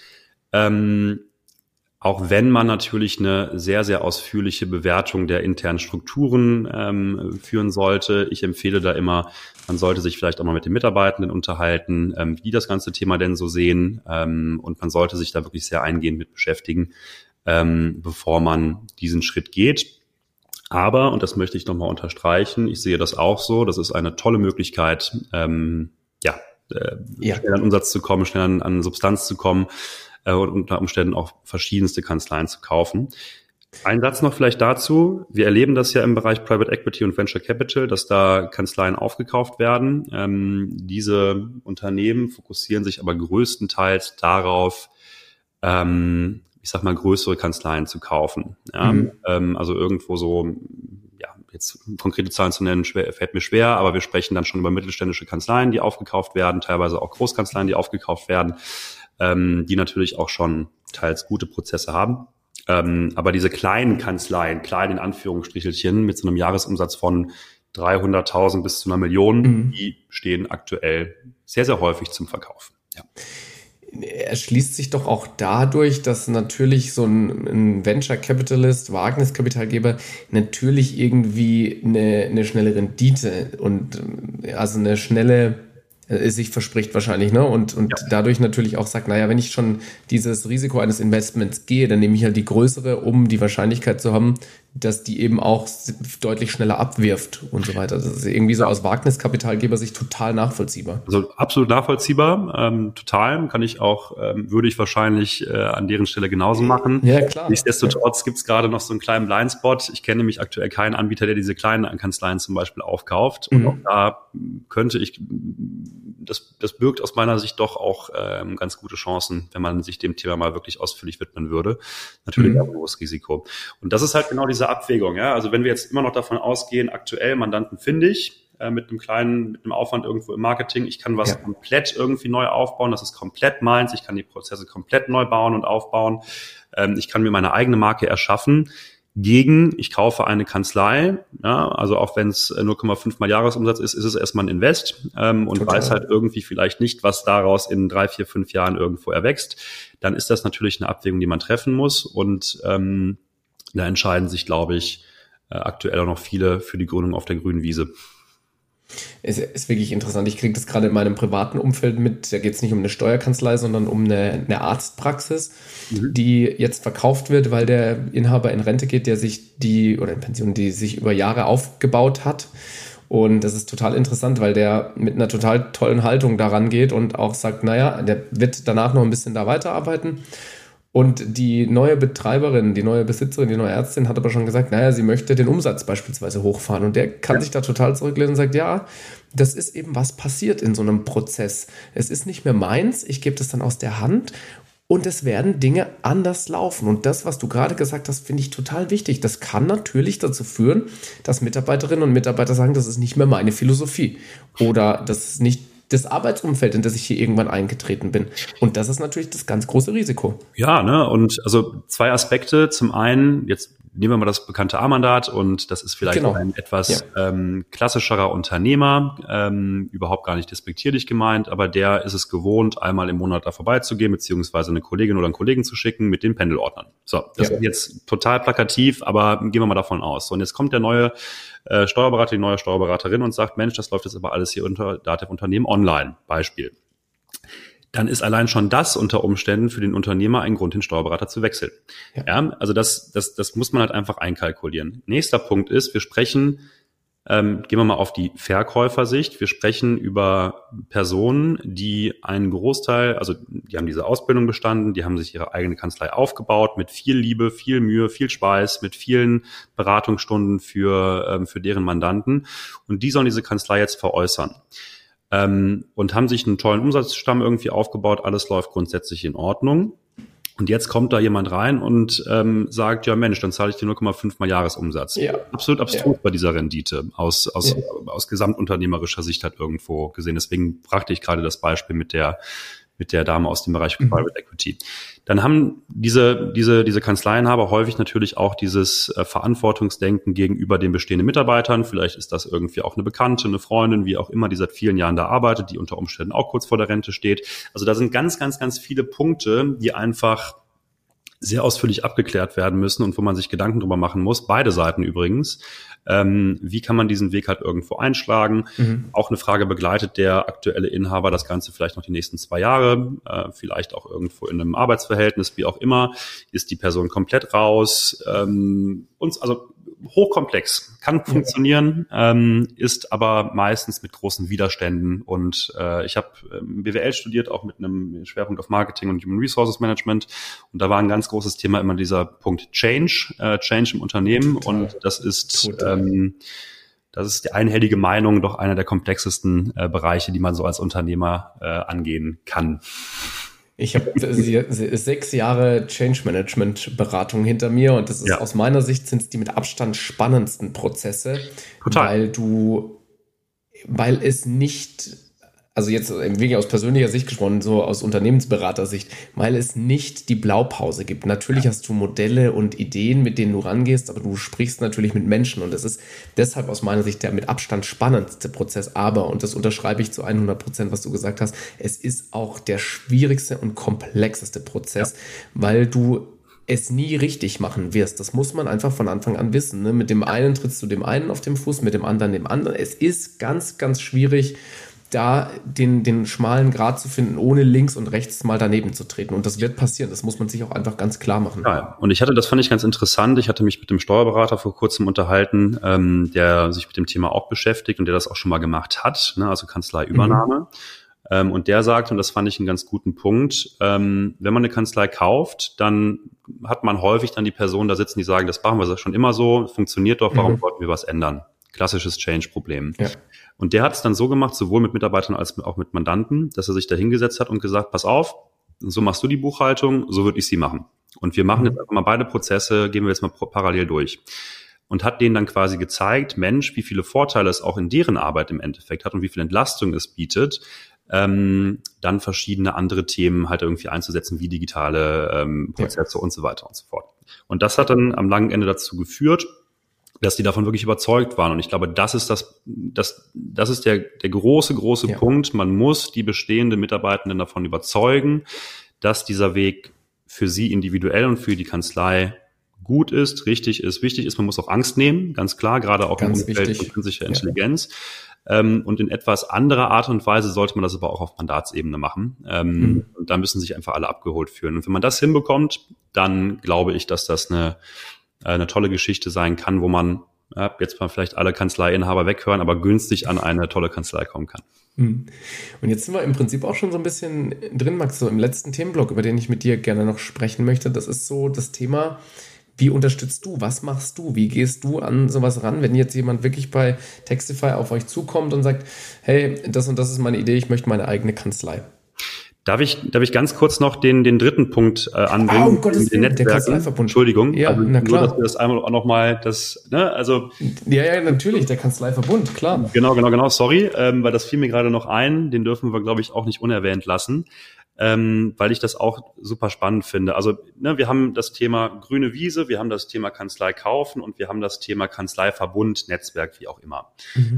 Auch wenn man natürlich eine sehr, sehr ausführliche Bewertung der internen Strukturen führen sollte. Ich empfehle da immer, man sollte sich vielleicht auch mal mit den Mitarbeitenden unterhalten, wie die das ganze Thema denn so sehen. Und man sollte sich da wirklich sehr eingehend mit beschäftigen, bevor man diesen Schritt geht. Aber, und das möchte ich nochmal unterstreichen, ich sehe das auch so, das ist eine tolle Möglichkeit, schnell an Umsatz zu kommen, schnell an Substanz zu kommen, und unter Umständen auch verschiedenste Kanzleien zu kaufen. Ein Satz noch vielleicht dazu. Wir erleben das ja im Bereich Private Equity und Venture Capital, dass da Kanzleien aufgekauft werden. Diese Unternehmen fokussieren sich aber größtenteils darauf, ich sag mal, größere Kanzleien zu kaufen. Ja? Also irgendwo so, ja, jetzt konkrete Zahlen zu nennen, fällt mir schwer, aber wir sprechen dann schon über mittelständische Kanzleien, die aufgekauft werden, teilweise auch Großkanzleien, die aufgekauft werden, die natürlich auch schon teils gute Prozesse haben. Aber diese kleinen Kanzleien, klein in Anführungsstrichelchen, mit so einem Jahresumsatz von 300.000 bis zu 1 Million, die stehen aktuell sehr, sehr häufig zum Verkauf. Ja. Erschließt sich doch auch dadurch, dass natürlich so ein Venture Capitalist, Wagniskapitalgeber natürlich irgendwie eine schnelle Rendite und also eine schnelle sich verspricht wahrscheinlich, ne? Und dadurch natürlich auch sagt, naja, wenn ich schon dieses Risiko eines Investments gehe, dann nehme ich halt die größere, um die Wahrscheinlichkeit zu haben, dass die eben auch deutlich schneller abwirft und so weiter. Das ist irgendwie so aus Wagniskapitalgeber Sicht total nachvollziehbar. Also absolut nachvollziehbar, total. Kann ich auch, würde ich wahrscheinlich an deren Stelle genauso machen. Ja, klar. Nichtsdestotrotz gibt es gerade noch so einen kleinen Blindspot. Ich kenne nämlich aktuell keinen Anbieter, der diese kleinen Kanzleien zum Beispiel aufkauft. Und auch da könnte ich, das birgt aus meiner Sicht doch auch ganz gute Chancen, wenn man sich dem Thema mal wirklich ausführlich widmen würde. Natürlich auch ein hohes Risiko. Und das ist halt genau diese Abwägung. Ja? Also wenn wir jetzt immer noch davon ausgehen, aktuell Mandanten finde ich, mit einem Aufwand irgendwo im Marketing, ich kann was komplett irgendwie neu aufbauen, das ist komplett meins, ich kann die Prozesse komplett neu bauen und aufbauen, ich kann mir meine eigene Marke erschaffen, ich kaufe eine Kanzlei, ja, also auch wenn es 0,5 mal Jahresumsatz ist, ist es erstmal ein Invest und weiß halt irgendwie vielleicht nicht, was daraus in 3, 4, 5 Jahren irgendwo erwächst. Dann ist das natürlich eine Abwägung, die man treffen muss und da entscheiden sich, glaube ich, aktuell auch noch viele für die Gründung auf der grünen Wiese. Es ist wirklich interessant. Ich kriege das gerade in meinem privaten Umfeld mit. Da geht es nicht um eine Steuerkanzlei, sondern um eine Arztpraxis, die jetzt verkauft wird, weil der Inhaber in Rente geht, oder in Pension, die sich über Jahre aufgebaut hat. Und das ist total interessant, weil der mit einer total tollen Haltung daran geht und auch sagt, naja, der wird danach noch ein bisschen da weiterarbeiten. Und die neue Betreiberin, die neue Besitzerin, die neue Ärztin hat aber schon gesagt, naja, sie möchte den Umsatz beispielsweise hochfahren. Und der kann sich da total zurücklehnen und sagt, ja, das ist eben, was passiert in so einem Prozess. Es ist nicht mehr meins, ich gebe das dann aus der Hand und es werden Dinge anders laufen. Und das, was du gerade gesagt hast, finde ich total wichtig. Das kann natürlich dazu führen, dass Mitarbeiterinnen und Mitarbeiter sagen, das ist nicht mehr meine Philosophie oder das ist nicht das Arbeitsumfeld, in das ich hier irgendwann eingetreten bin. Und das ist natürlich das ganz große Risiko. Ja, ne, und also 2 Aspekte. Zum einen, jetzt nehmen wir mal das bekannte A-Mandat und das ist vielleicht ein etwas klassischerer Unternehmer, überhaupt gar nicht despektierlich gemeint, aber der ist es gewohnt, einmal im Monat da vorbeizugehen, beziehungsweise eine Kollegin oder einen Kollegen zu schicken mit den Pendelordnern. So, das ist jetzt total plakativ, aber gehen wir mal davon aus. So, und jetzt kommt der neue Steuerberater, die neue Steuerberaterin und sagt, Mensch, das läuft jetzt aber alles hier unter Datev Unternehmen online, Beispiel. Dann ist allein schon das unter Umständen für den Unternehmer ein Grund, den Steuerberater zu wechseln. Ja, also das muss man halt einfach einkalkulieren. Nächster Punkt ist, wir sprechen, gehen wir mal auf die Verkäufersicht, wir sprechen über Personen, die einen Großteil, also die haben diese Ausbildung bestanden, die haben sich ihre eigene Kanzlei aufgebaut mit viel Liebe, viel Mühe, viel Schweiß, mit vielen Beratungsstunden für deren Mandanten und die sollen diese Kanzlei jetzt veräußern. Und haben sich einen tollen Umsatzstamm irgendwie aufgebaut, alles läuft grundsätzlich in Ordnung. Und jetzt kommt da jemand rein und sagt, ja Mensch, dann zahle ich dir 0,5 mal Jahresumsatz. Ja. Absolut abstrus bei dieser Rendite, aus gesamtunternehmerischer Sicht halt irgendwo gesehen. Deswegen brachte ich gerade das Beispiel mit der Dame aus dem Bereich Private Equity. Dann haben diese Kanzleienhaber häufig natürlich auch dieses Verantwortungsdenken gegenüber den bestehenden Mitarbeitern. Vielleicht ist das irgendwie auch eine Bekannte, eine Freundin, wie auch immer, die seit vielen Jahren da arbeitet, die unter Umständen auch kurz vor der Rente steht. Also da sind ganz, ganz, ganz viele Punkte, die einfach sehr ausführlich abgeklärt werden müssen und wo man sich Gedanken drüber machen muss, beide Seiten übrigens. Wie kann man diesen Weg halt irgendwo einschlagen? Auch eine Frage, begleitet der aktuelle Inhaber das Ganze vielleicht noch die nächsten 2 Jahre, vielleicht auch irgendwo in einem Arbeitsverhältnis, wie auch immer, ist die Person komplett raus, also hochkomplex, kann funktionieren, ist aber meistens mit großen Widerständen und ich habe BWL studiert, auch mit einem Schwerpunkt auf Marketing und Human Resources Management und da war ein ganz großes Thema immer dieser Punkt Change im Unternehmen. Total. Und das ist die einhellige Meinung doch einer der komplexesten Bereiche, die man so als Unternehmer angehen kann. Ich habe 6 Jahre Change Management Beratung hinter mir und das ist aus meiner Sicht sind es die mit Abstand spannendsten Prozesse, Total. weil es nicht, also jetzt wirklich aus persönlicher Sicht gesprochen, so aus Unternehmensberatersicht, weil es nicht die Blaupause gibt. Natürlich hast du Modelle und Ideen, mit denen du rangehst, aber du sprichst natürlich mit Menschen und es ist deshalb aus meiner Sicht der mit Abstand spannendste Prozess. Aber, und das unterschreibe ich zu 100%, was du gesagt hast, es ist auch der schwierigste und komplexeste Prozess, weil du es nie richtig machen wirst. Das muss man einfach von Anfang an wissen. Ne? Mit dem einen trittst du dem einen auf den Fuß, mit dem anderen dem anderen. Es ist ganz, ganz schwierig, da den schmalen Grat zu finden, ohne links und rechts mal daneben zu treten. Und das wird passieren. Das muss man sich auch einfach ganz klar machen. Ja, und das fand ich ganz interessant. Ich hatte mich mit dem Steuerberater vor kurzem unterhalten, der sich mit dem Thema auch beschäftigt und der das auch schon mal gemacht hat, ne, also Kanzleiübernahme. Und der sagt, und das fand ich einen ganz guten Punkt, wenn man eine Kanzlei kauft, dann hat man häufig dann die Personen da sitzen, die sagen, das machen wir schon immer so, funktioniert doch, warum wollten wir was ändern? Klassisches Change-Problem. Ja. Und der hat es dann so gemacht, sowohl mit Mitarbeitern als auch mit Mandanten, dass er sich da hingesetzt hat und gesagt, pass auf, so machst du die Buchhaltung, so würde ich sie machen. Und wir machen jetzt einfach mal beide Prozesse, gehen wir jetzt mal parallel durch. Und hat denen dann quasi gezeigt, Mensch, wie viele Vorteile es auch in deren Arbeit im Endeffekt hat und wie viel Entlastung es bietet, dann verschiedene andere Themen halt irgendwie einzusetzen, wie digitale Prozesse und so weiter und so fort. Und das hat dann am langen Ende dazu geführt, dass die davon wirklich überzeugt waren. Und ich glaube, das ist das ist der große Punkt. Man muss die bestehenden Mitarbeitenden davon überzeugen, dass dieser Weg für sie individuell und für die Kanzlei gut ist, richtig ist, wichtig ist. Man muss auch Angst nehmen, ganz klar, gerade auch im Umfeld von künstlicher Intelligenz. Und in etwas anderer Art und Weise sollte man das aber auch auf Mandatsebene machen. Und da müssen sich einfach alle abgeholt fühlen. Und wenn man das hinbekommt, dann glaube ich, dass das eine tolle Geschichte sein kann, wo man jetzt mal vielleicht alle Kanzleiinhaber weghören, aber günstig an eine tolle Kanzlei kommen kann. Und jetzt sind wir im Prinzip auch schon so ein bisschen drin, Max, so im letzten Themenblock, über den ich mit dir gerne noch sprechen möchte. Das ist so das Thema, wie unterstützt du? Was machst du? Wie gehst du an sowas ran, wenn jetzt jemand wirklich bei Taxify auf euch zukommt und sagt, hey, das und das ist meine Idee, ich möchte meine eigene Kanzlei? Darf ich ganz kurz noch den dritten Punkt anbringen? Um Gottes Willen, der Kanzleiverbund. Entschuldigung, ja, also na klar. Nur, dass wir das einmal auch noch mal, Ja, natürlich, der Kanzleiverbund, klar. Genau, sorry, weil das fiel mir gerade noch ein, den dürfen wir, glaube ich, auch nicht unerwähnt lassen, weil ich das auch super spannend finde. Also, wir haben das Thema grüne Wiese, wir haben das Thema Kanzlei kaufen und wir haben das Thema Kanzleiverbund, Netzwerk, wie auch immer.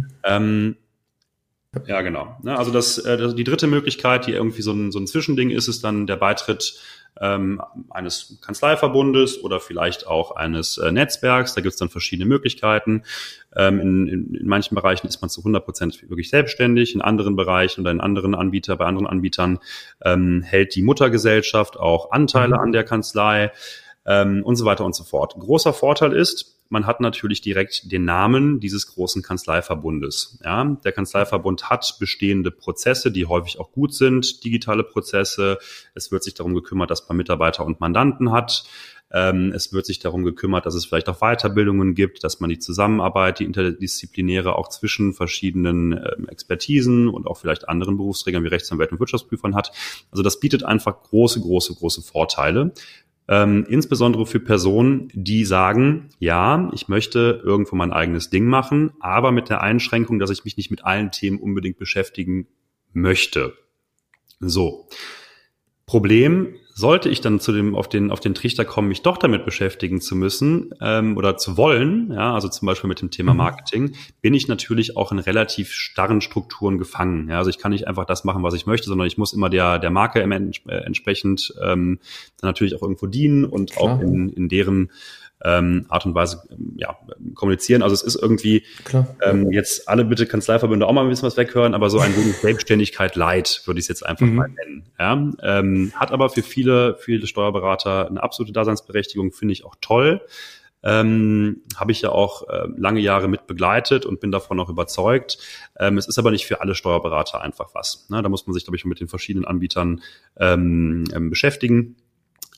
Ja, genau. Also die dritte Möglichkeit, die irgendwie so ein Zwischending ist, ist dann der Beitritt eines Kanzleiverbundes oder vielleicht auch eines Netzwerks. Da gibt es dann verschiedene Möglichkeiten. In manchen Bereichen ist man zu 100% wirklich selbstständig, in anderen Bereichen oder bei anderen Anbietern hält die Muttergesellschaft auch Anteile an der Kanzlei und so weiter und so fort. Großer Vorteil ist, man hat natürlich direkt den Namen dieses großen Kanzleiverbundes. Ja, der Kanzleiverbund hat bestehende Prozesse, die häufig auch gut sind, digitale Prozesse. Es wird sich darum gekümmert, dass man Mitarbeiter und Mandanten hat. Es wird sich darum gekümmert, dass es vielleicht auch Weiterbildungen gibt, dass man die Zusammenarbeit, die interdisziplinäre auch zwischen verschiedenen Expertisen und auch vielleicht anderen Berufsträgern wie Rechtsanwälten und Wirtschaftsprüfern hat. Also das bietet einfach große Vorteile. Insbesondere für Personen, die sagen, ja, ich möchte irgendwo mein eigenes Ding machen, aber mit der Einschränkung, dass ich mich nicht mit allen Themen unbedingt beschäftigen möchte. So. Problem, sollte ich dann auf den Trichter kommen, mich doch damit beschäftigen zu müssen oder zu wollen, ja, also zum Beispiel mit dem Thema Marketing, bin ich natürlich auch in relativ starren Strukturen gefangen. Ja, also ich kann nicht einfach das machen, was ich möchte, sondern ich muss immer der Marke entsprechend dann natürlich auch irgendwo dienen und auch in deren Art und Weise kommunizieren. Also es ist irgendwie jetzt alle bitte Kanzleiverbünde auch mal ein bisschen was weghören, aber so ein wenig Selbstständigkeit light, würde ich es jetzt einfach mal nennen. Ja? Hat aber für viele Steuerberater eine absolute Daseinsberechtigung, finde ich auch toll. Habe ich ja auch lange Jahre mit begleitet und bin davon auch überzeugt. Es ist aber nicht für alle Steuerberater einfach was. Ne? Da muss man sich, glaube ich, mit den verschiedenen Anbietern beschäftigen.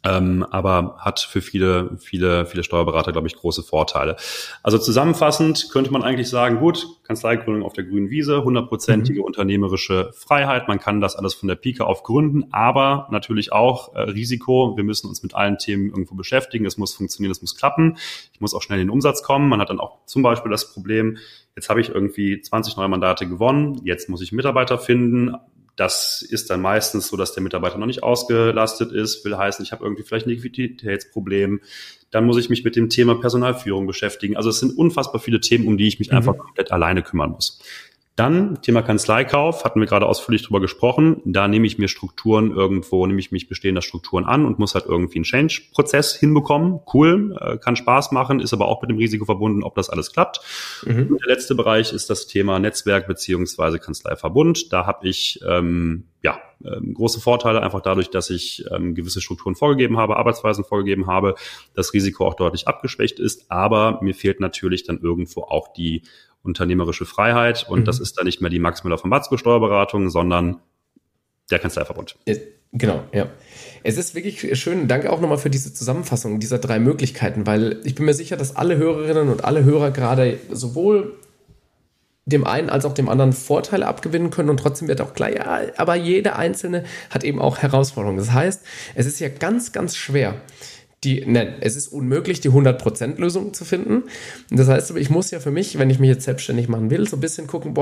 aber hat für viele Steuerberater, glaube ich, große Vorteile. Also zusammenfassend könnte man eigentlich sagen, gut, Kanzleigründung auf der grünen Wiese, 100%ige unternehmerische Freiheit, man kann das alles von der Pike auf gründen, aber natürlich auch Risiko, wir müssen uns mit allen Themen irgendwo beschäftigen, es muss funktionieren, es muss klappen, ich muss auch schnell in den Umsatz kommen, man hat dann auch zum Beispiel das Problem, jetzt habe ich irgendwie 20 neue Mandate gewonnen, jetzt muss ich Mitarbeiter finden. Das ist dann meistens so, dass der Mitarbeiter noch nicht ausgelastet ist, will heißen, ich habe irgendwie vielleicht ein Liquiditätsproblem. Dann muss ich mich mit dem Thema Personalführung beschäftigen. Also es sind unfassbar viele Themen, um die ich mich einfach komplett alleine kümmern muss. Dann Thema Kanzleikauf, hatten wir gerade ausführlich drüber gesprochen. Da nehme ich mir mich bestehender Strukturen an und muss halt irgendwie einen Change-Prozess hinbekommen. Cool, kann Spaß machen, ist aber auch mit dem Risiko verbunden, ob das alles klappt. Und der letzte Bereich ist das Thema Netzwerk beziehungsweise Kanzleiverbund. Da habe ich große Vorteile, einfach dadurch, dass ich gewisse Strukturen vorgegeben habe, Arbeitsweisen vorgegeben habe, das Risiko auch deutlich abgeschwächt ist, aber mir fehlt natürlich dann irgendwo auch die unternehmerische Freiheit und das ist dann nicht mehr die Max Müller von Batzko Steuerberatung, sondern der Kanzleiverbund. Genau, ja. Es ist wirklich schön, danke auch nochmal für diese Zusammenfassung dieser 3 Möglichkeiten, weil ich bin mir sicher, dass alle Hörerinnen und alle Hörer gerade sowohl dem einen als auch dem anderen Vorteile abgewinnen können und trotzdem wird auch klar, ja, aber jeder Einzelne hat eben auch Herausforderungen. Das heißt, es ist ja ganz, ganz schwer, es ist unmöglich, die 100% Lösung zu finden. Das heißt aber, ich muss ja für mich, wenn ich mich jetzt selbstständig machen will, so ein bisschen gucken,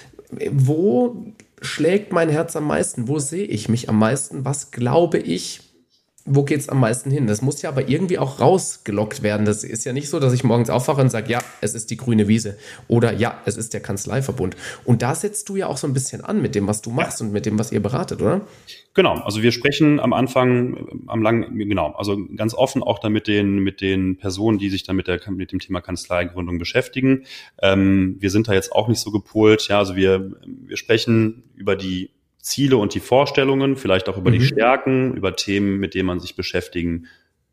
wo schlägt mein Herz am meisten? Wo sehe ich mich am meisten? Was glaube ich? Wo geht es am meisten hin? Das muss ja aber irgendwie auch rausgelockt werden. Das ist ja nicht so, dass ich morgens aufwache und sage, ja, es ist die grüne Wiese oder ja, es ist der Kanzleiverbund. Und da setzt du ja auch so ein bisschen an mit dem, was du machst und mit dem, was ihr beratet, oder? Genau, also wir sprechen am Anfang, also ganz offen auch dann mit den Personen, die sich dann mit dem Thema Kanzleigründung beschäftigen. Wir sind da jetzt auch nicht so gepolt, ja, also wir sprechen über die Ziele und die Vorstellungen, vielleicht auch über die Stärken, über Themen, mit denen man sich beschäftigen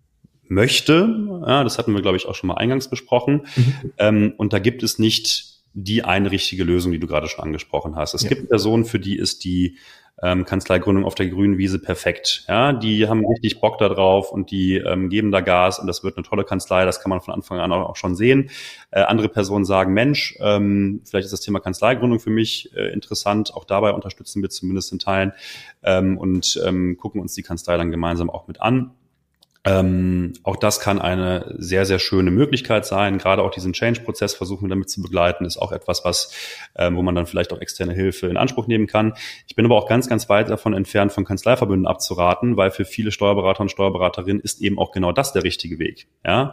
möchte. Ja, das hatten wir, glaube ich, auch schon mal eingangs besprochen. Und da gibt es nicht die eine richtige Lösung, die du gerade schon angesprochen hast. Es gibt Personen, für die ist die Kanzleigründung auf der grünen Wiese perfekt. Ja, die haben richtig Bock da drauf und die geben da Gas und das wird eine tolle Kanzlei, das kann man von Anfang an auch schon sehen. Andere Personen sagen, Mensch, vielleicht ist das Thema Kanzleigründung für mich interessant, auch dabei unterstützen wir zumindest in Teilen und gucken uns die Kanzlei dann gemeinsam auch mit an. Auch das kann eine sehr, sehr schöne Möglichkeit sein. Gerade auch diesen Change-Prozess versuchen wir damit zu begleiten, ist auch etwas, wo man dann vielleicht auch externe Hilfe in Anspruch nehmen kann. Ich bin aber auch ganz, ganz weit davon entfernt, von Kanzleiverbünden abzuraten, weil für viele Steuerberater und Steuerberaterinnen ist eben auch genau das der richtige Weg. Ja.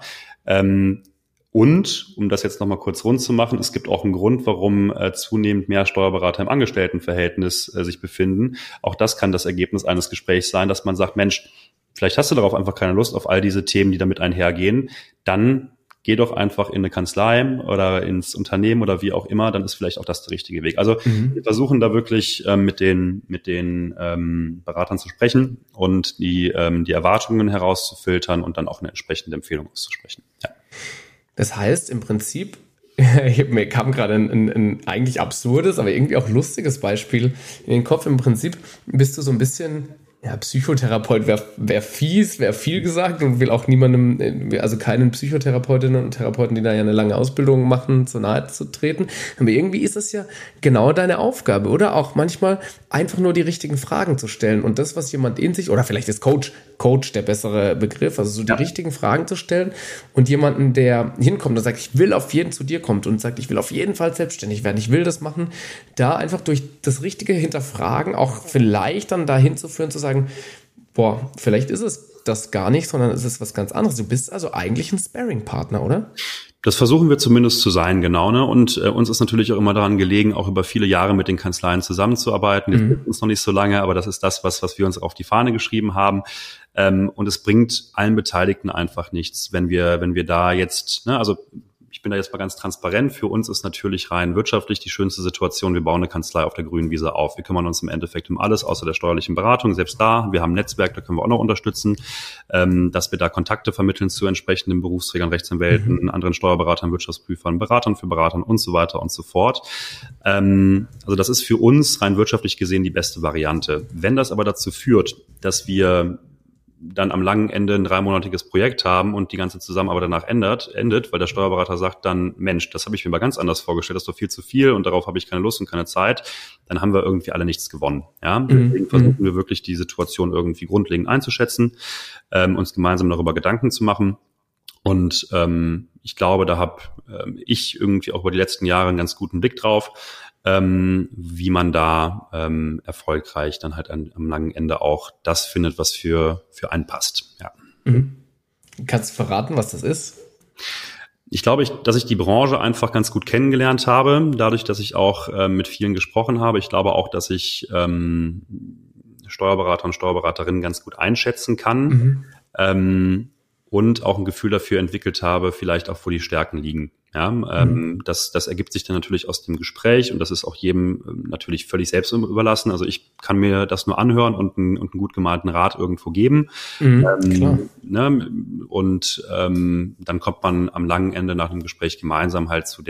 Und, um das jetzt nochmal kurz rund zu machen, es gibt auch einen Grund, warum zunehmend mehr Steuerberater im Angestelltenverhältnis sich befinden. Auch das kann das Ergebnis eines Gesprächs sein, dass man sagt, Mensch, vielleicht hast du darauf einfach keine Lust, auf all diese Themen, die damit einhergehen. Dann geh doch einfach in eine Kanzlei oder ins Unternehmen oder wie auch immer, dann ist vielleicht auch das der richtige Weg. Also wir versuchen da wirklich mit den Beratern zu sprechen und die Erwartungen herauszufiltern und dann auch eine entsprechende Empfehlung auszusprechen. Ja. Das heißt im Prinzip, mir kam gerade ein eigentlich absurdes, aber irgendwie auch lustiges Beispiel in den Kopf. Im Prinzip bist du so ein bisschen... Ja, Psychotherapeut wäre fies, wäre viel gesagt und will auch niemandem, also keinen Psychotherapeutinnen und Therapeuten, die da ja eine lange Ausbildung machen, so nahe zu treten. Aber irgendwie ist es ja genau deine Aufgabe, oder? Auch manchmal einfach nur die richtigen Fragen zu stellen und das, was jemand in sich, oder vielleicht ist Coach der bessere Begriff, also so die richtigen Fragen zu stellen und jemanden, der hinkommt und sagt, ich will auf jeden zu dir kommt und sagt, ich will auf jeden Fall selbstständig werden, ich will das machen, da einfach durch das richtige Hinterfragen auch vielleicht dann dahin zu führen, zu sagen, vielleicht ist es das gar nicht, sondern es ist was ganz anderes. Du bist also eigentlich ein Sparring-Partner, oder? Das versuchen wir zumindest zu sein, genau. Ne? Und uns ist natürlich auch immer daran gelegen, auch über viele Jahre mit den Kanzleien zusammenzuarbeiten. Wir sind uns noch nicht so lange, aber das ist das, was wir uns auf die Fahne geschrieben haben. Und es bringt allen Beteiligten einfach nichts, wenn wir da jetzt, ne, also ich bin da jetzt mal ganz transparent. Für uns ist natürlich rein wirtschaftlich die schönste Situation. Wir bauen eine Kanzlei auf der grünen Wiese auf. Wir kümmern uns im Endeffekt um alles außer der steuerlichen Beratung. Selbst da, wir haben ein Netzwerk, da können wir auch noch unterstützen, dass wir da Kontakte vermitteln zu entsprechenden Berufsträgern, Rechtsanwälten, anderen Steuerberatern, Wirtschaftsprüfern, Beratern für Beratern und so weiter und so fort. Also das ist für uns rein wirtschaftlich gesehen die beste Variante. Wenn das aber dazu führt, dass wir dann am langen Ende ein 3-monatiges Projekt haben und die ganze Zusammenarbeit danach endet, weil der Steuerberater sagt dann, Mensch, das habe ich mir mal ganz anders vorgestellt, das ist doch viel zu viel und darauf habe ich keine Lust und keine Zeit, dann haben wir irgendwie alle nichts gewonnen. Ja? Deswegen versuchen wir wirklich, die Situation irgendwie grundlegend einzuschätzen, uns gemeinsam darüber Gedanken zu machen. Und ich glaube, da habe ich irgendwie auch über die letzten Jahre einen ganz guten Blick drauf, wie man da erfolgreich dann halt am langen Ende auch das findet, was für einen passt. Ja. Kannst du verraten, was das ist? Ich glaube, dass ich die Branche einfach ganz gut kennengelernt habe, dadurch, dass ich auch mit vielen gesprochen habe. Ich glaube auch, dass ich Steuerberater und Steuerberaterinnen ganz gut einschätzen kann. Und auch ein Gefühl dafür entwickelt habe, vielleicht auch, wo die Stärken liegen. Ja, das ergibt sich dann natürlich aus dem Gespräch und das ist auch jedem natürlich völlig selbst überlassen. Also ich kann mir das nur anhören und einen gut gemalten Rat irgendwo geben. Klar. Ne? Und dann kommt man am langen Ende nach einem Gespräch gemeinsam halt zu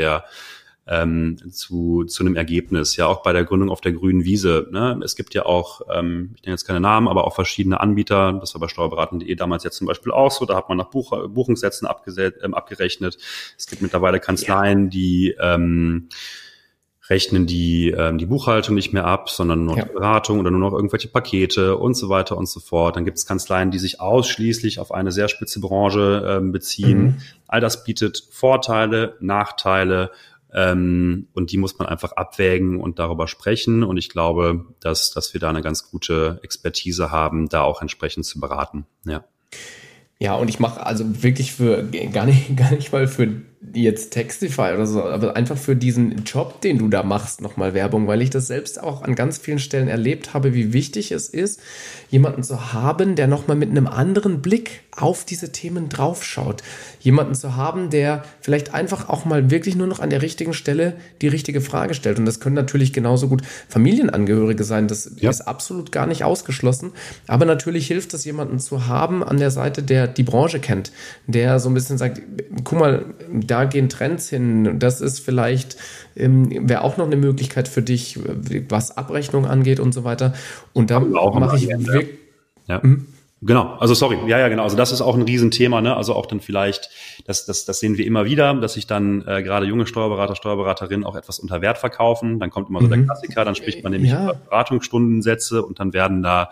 einem Ergebnis, ja auch bei der Gründung auf der grünen Wiese. Ne? Es gibt ja auch, ich nenne jetzt keine Namen, aber auch verschiedene Anbieter, das war bei steuerberaten.de damals jetzt zum Beispiel auch so, da hat man nach Buchungssätzen abgerechnet. Es gibt mittlerweile Kanzleien, die rechnen die Buchhaltung nicht mehr ab, sondern nur noch die Beratung oder nur noch irgendwelche Pakete und so weiter und so fort. Dann gibt es Kanzleien, die sich ausschließlich auf eine sehr spitze Branche beziehen. All das bietet Vorteile, Nachteile, und die muss man einfach abwägen und darüber sprechen. Und ich glaube, dass wir da eine ganz gute Expertise haben, da auch entsprechend zu beraten. Ja. Ja, und ich mache also wirklich für gar nicht mal für jetzt Textify oder so, aber einfach für diesen Job, den du da machst, nochmal Werbung, weil ich das selbst auch an ganz vielen Stellen erlebt habe, wie wichtig es ist, jemanden zu haben, der nochmal mit einem anderen Blick auf diese Themen draufschaut. Jemanden zu haben, der vielleicht einfach auch mal wirklich nur noch an der richtigen Stelle die richtige Frage stellt. Und das können natürlich genauso gut Familienangehörige sein. Das ist absolut gar nicht ausgeschlossen. Aber natürlich hilft es, jemanden zu haben an der Seite, der die Branche kennt, der so ein bisschen sagt, guck mal, da gehen Trends hin. Das ist vielleicht, wäre auch noch eine Möglichkeit für dich, was Abrechnung angeht und so weiter. Und da mache ich wirklich... Ja. Genau, also sorry, ja, genau. Also das ist auch ein Riesenthema, ne? Also auch dann vielleicht, das sehen wir immer wieder, dass sich dann gerade junge Steuerberater, Steuerberaterinnen auch etwas unter Wert verkaufen. Dann kommt immer so der Klassiker, dann spricht man nämlich über Beratungsstundensätze und dann werden da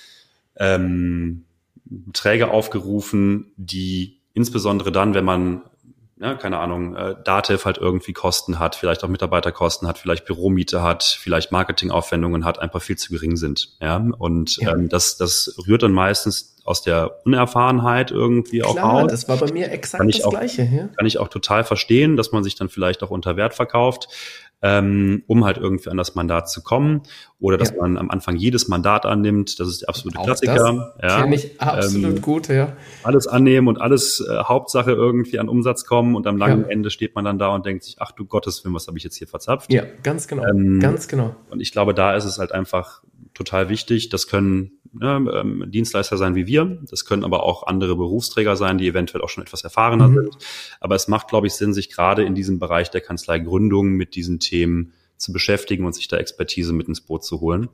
Beträge aufgerufen, die insbesondere dann, wenn man keine Ahnung, Datev halt irgendwie Kosten hat, vielleicht auch Mitarbeiterkosten hat, vielleicht Büromiete hat, vielleicht Marketingaufwendungen hat, einfach viel zu gering sind. Ja, und das rührt dann meistens aus der Unerfahrenheit irgendwie auch aus. Das war bei mir exakt das Gleiche. Ja? Kann ich auch total verstehen, dass man sich dann vielleicht auch unter Wert verkauft, um halt irgendwie an das Mandat zu kommen. Oder dass man am Anfang jedes Mandat annimmt. Das ist der absolute Klassiker. Das kenne ich absolut gut, ja. Alles annehmen und alles Hauptsache irgendwie an Umsatz kommen und am langen Ende steht man dann da und denkt sich, ach du Gottes Willen, was habe ich jetzt hier verzapft? Ja, ganz genau, ganz genau. Und ich glaube, da ist es halt einfach total wichtig. Das können Dienstleister sein wie wir. Das können aber auch andere Berufsträger sein, die eventuell auch schon etwas erfahrener sind. Aber es macht, glaube ich, Sinn, sich gerade in diesem Bereich der Kanzleigründung mit diesen Themen zu beschäftigen und sich da Expertise mit ins Boot zu holen.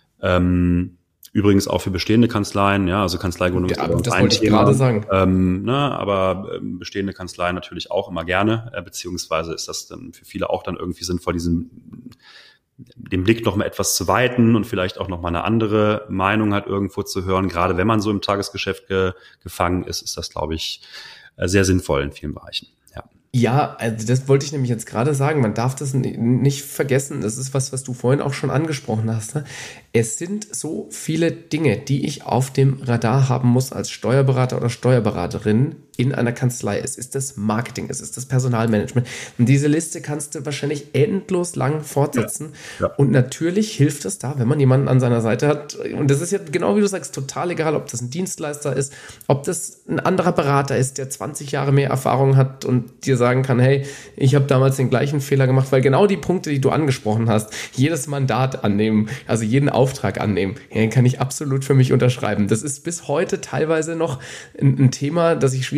Übrigens auch für bestehende Kanzleien, ja, also Kanzleigründung ist das wollte ich gerade sagen. Aber bestehende Kanzleien natürlich auch immer gerne, beziehungsweise ist das dann für viele auch dann irgendwie sinnvoll, den Blick noch mal etwas zu weiten und vielleicht auch noch mal eine andere Meinung halt irgendwo zu hören. Gerade wenn man so im Tagesgeschäft gefangen ist das, glaube ich, sehr sinnvoll in vielen Bereichen. Ja, also das wollte ich nämlich jetzt gerade sagen. Man darf das nicht vergessen. Das ist was du vorhin auch schon angesprochen hast. Ne? Es sind so viele Dinge, die ich auf dem Radar haben muss als Steuerberater oder Steuerberaterin in einer Kanzlei. Es ist das Marketing, es ist das Personalmanagement. Und diese Liste kannst du wahrscheinlich endlos lang fortsetzen. Ja. Und natürlich hilft es da, wenn man jemanden an seiner Seite hat. Und das ist ja genau wie du sagst, total egal, ob das ein Dienstleister ist, ob das ein anderer Berater ist, der 20 Jahre mehr Erfahrung hat und dir sagen kann, hey, ich habe damals den gleichen Fehler gemacht, weil genau die Punkte, die du angesprochen hast, jedes Mandat annehmen, also jeden Auftrag annehmen, den kann ich absolut für mich unterschreiben. Das ist bis heute teilweise noch ein Thema, das ich schwierig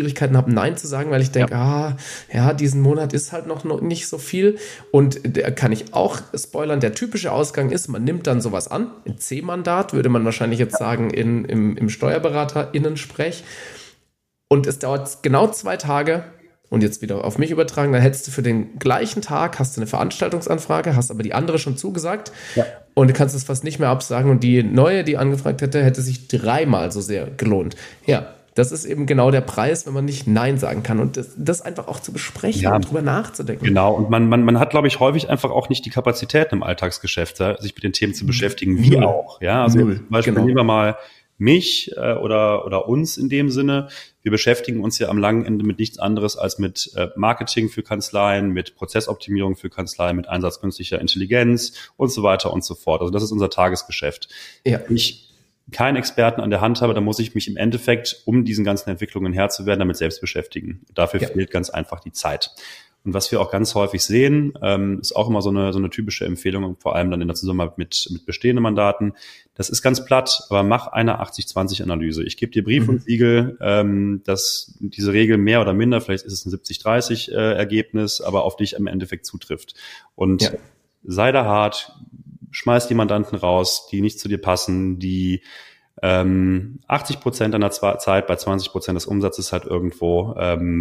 Schwierigkeiten habe, Nein zu sagen, weil ich denke, diesen Monat ist halt noch nicht so viel. Und da kann ich auch spoilern, der typische Ausgang ist, man nimmt dann sowas an, ein C-Mandat, würde man wahrscheinlich jetzt sagen im SteuerberaterInnen-Sprech. Und es dauert genau 2 Tage. Und jetzt wieder auf mich übertragen, dann hättest du für den gleichen Tag, hast du eine Veranstaltungsanfrage, hast aber die andere schon zugesagt und du kannst es fast nicht mehr absagen und die neue, die angefragt hätte sich 3-mal so sehr gelohnt. Ja, das ist eben genau der Preis, wenn man nicht Nein sagen kann und das einfach auch zu besprechen und drüber nachzudenken. Genau, und man hat, glaube ich, häufig einfach auch nicht die Kapazitäten im Alltagsgeschäft, sich mit den Themen zu beschäftigen, wie auch. Ja, also zum Beispiel nehmen wir mal mich oder uns in dem Sinne. Wir beschäftigen uns ja am langen Ende mit nichts anderes als mit Marketing für Kanzleien, mit Prozessoptimierung für Kanzleien, mit Einsatz künstlicher Intelligenz und so weiter und so fort. Also das ist unser Tagesgeschäft. Ja. Wenn ich keinen Experten an der Hand habe, dann muss ich mich im Endeffekt, um diesen ganzen Entwicklungen Herr zu werden, damit selbst beschäftigen. Dafür fehlt ganz einfach die Zeit. Und was wir auch ganz häufig sehen, ist auch immer so eine typische Empfehlung, vor allem dann in der Zusammenarbeit mit bestehenden Mandaten. Das ist ganz platt, aber mach eine 80-20-Analyse. Ich gebe dir Brief und Siegel, dass diese Regel mehr oder minder, vielleicht ist es ein 70-30 Ergebnis, aber auf dich im Endeffekt zutrifft. Und sei da hart, schmeiß die Mandanten raus, die nicht zu dir passen, die 80% deiner Zeit bei 20% des Umsatzes halt irgendwo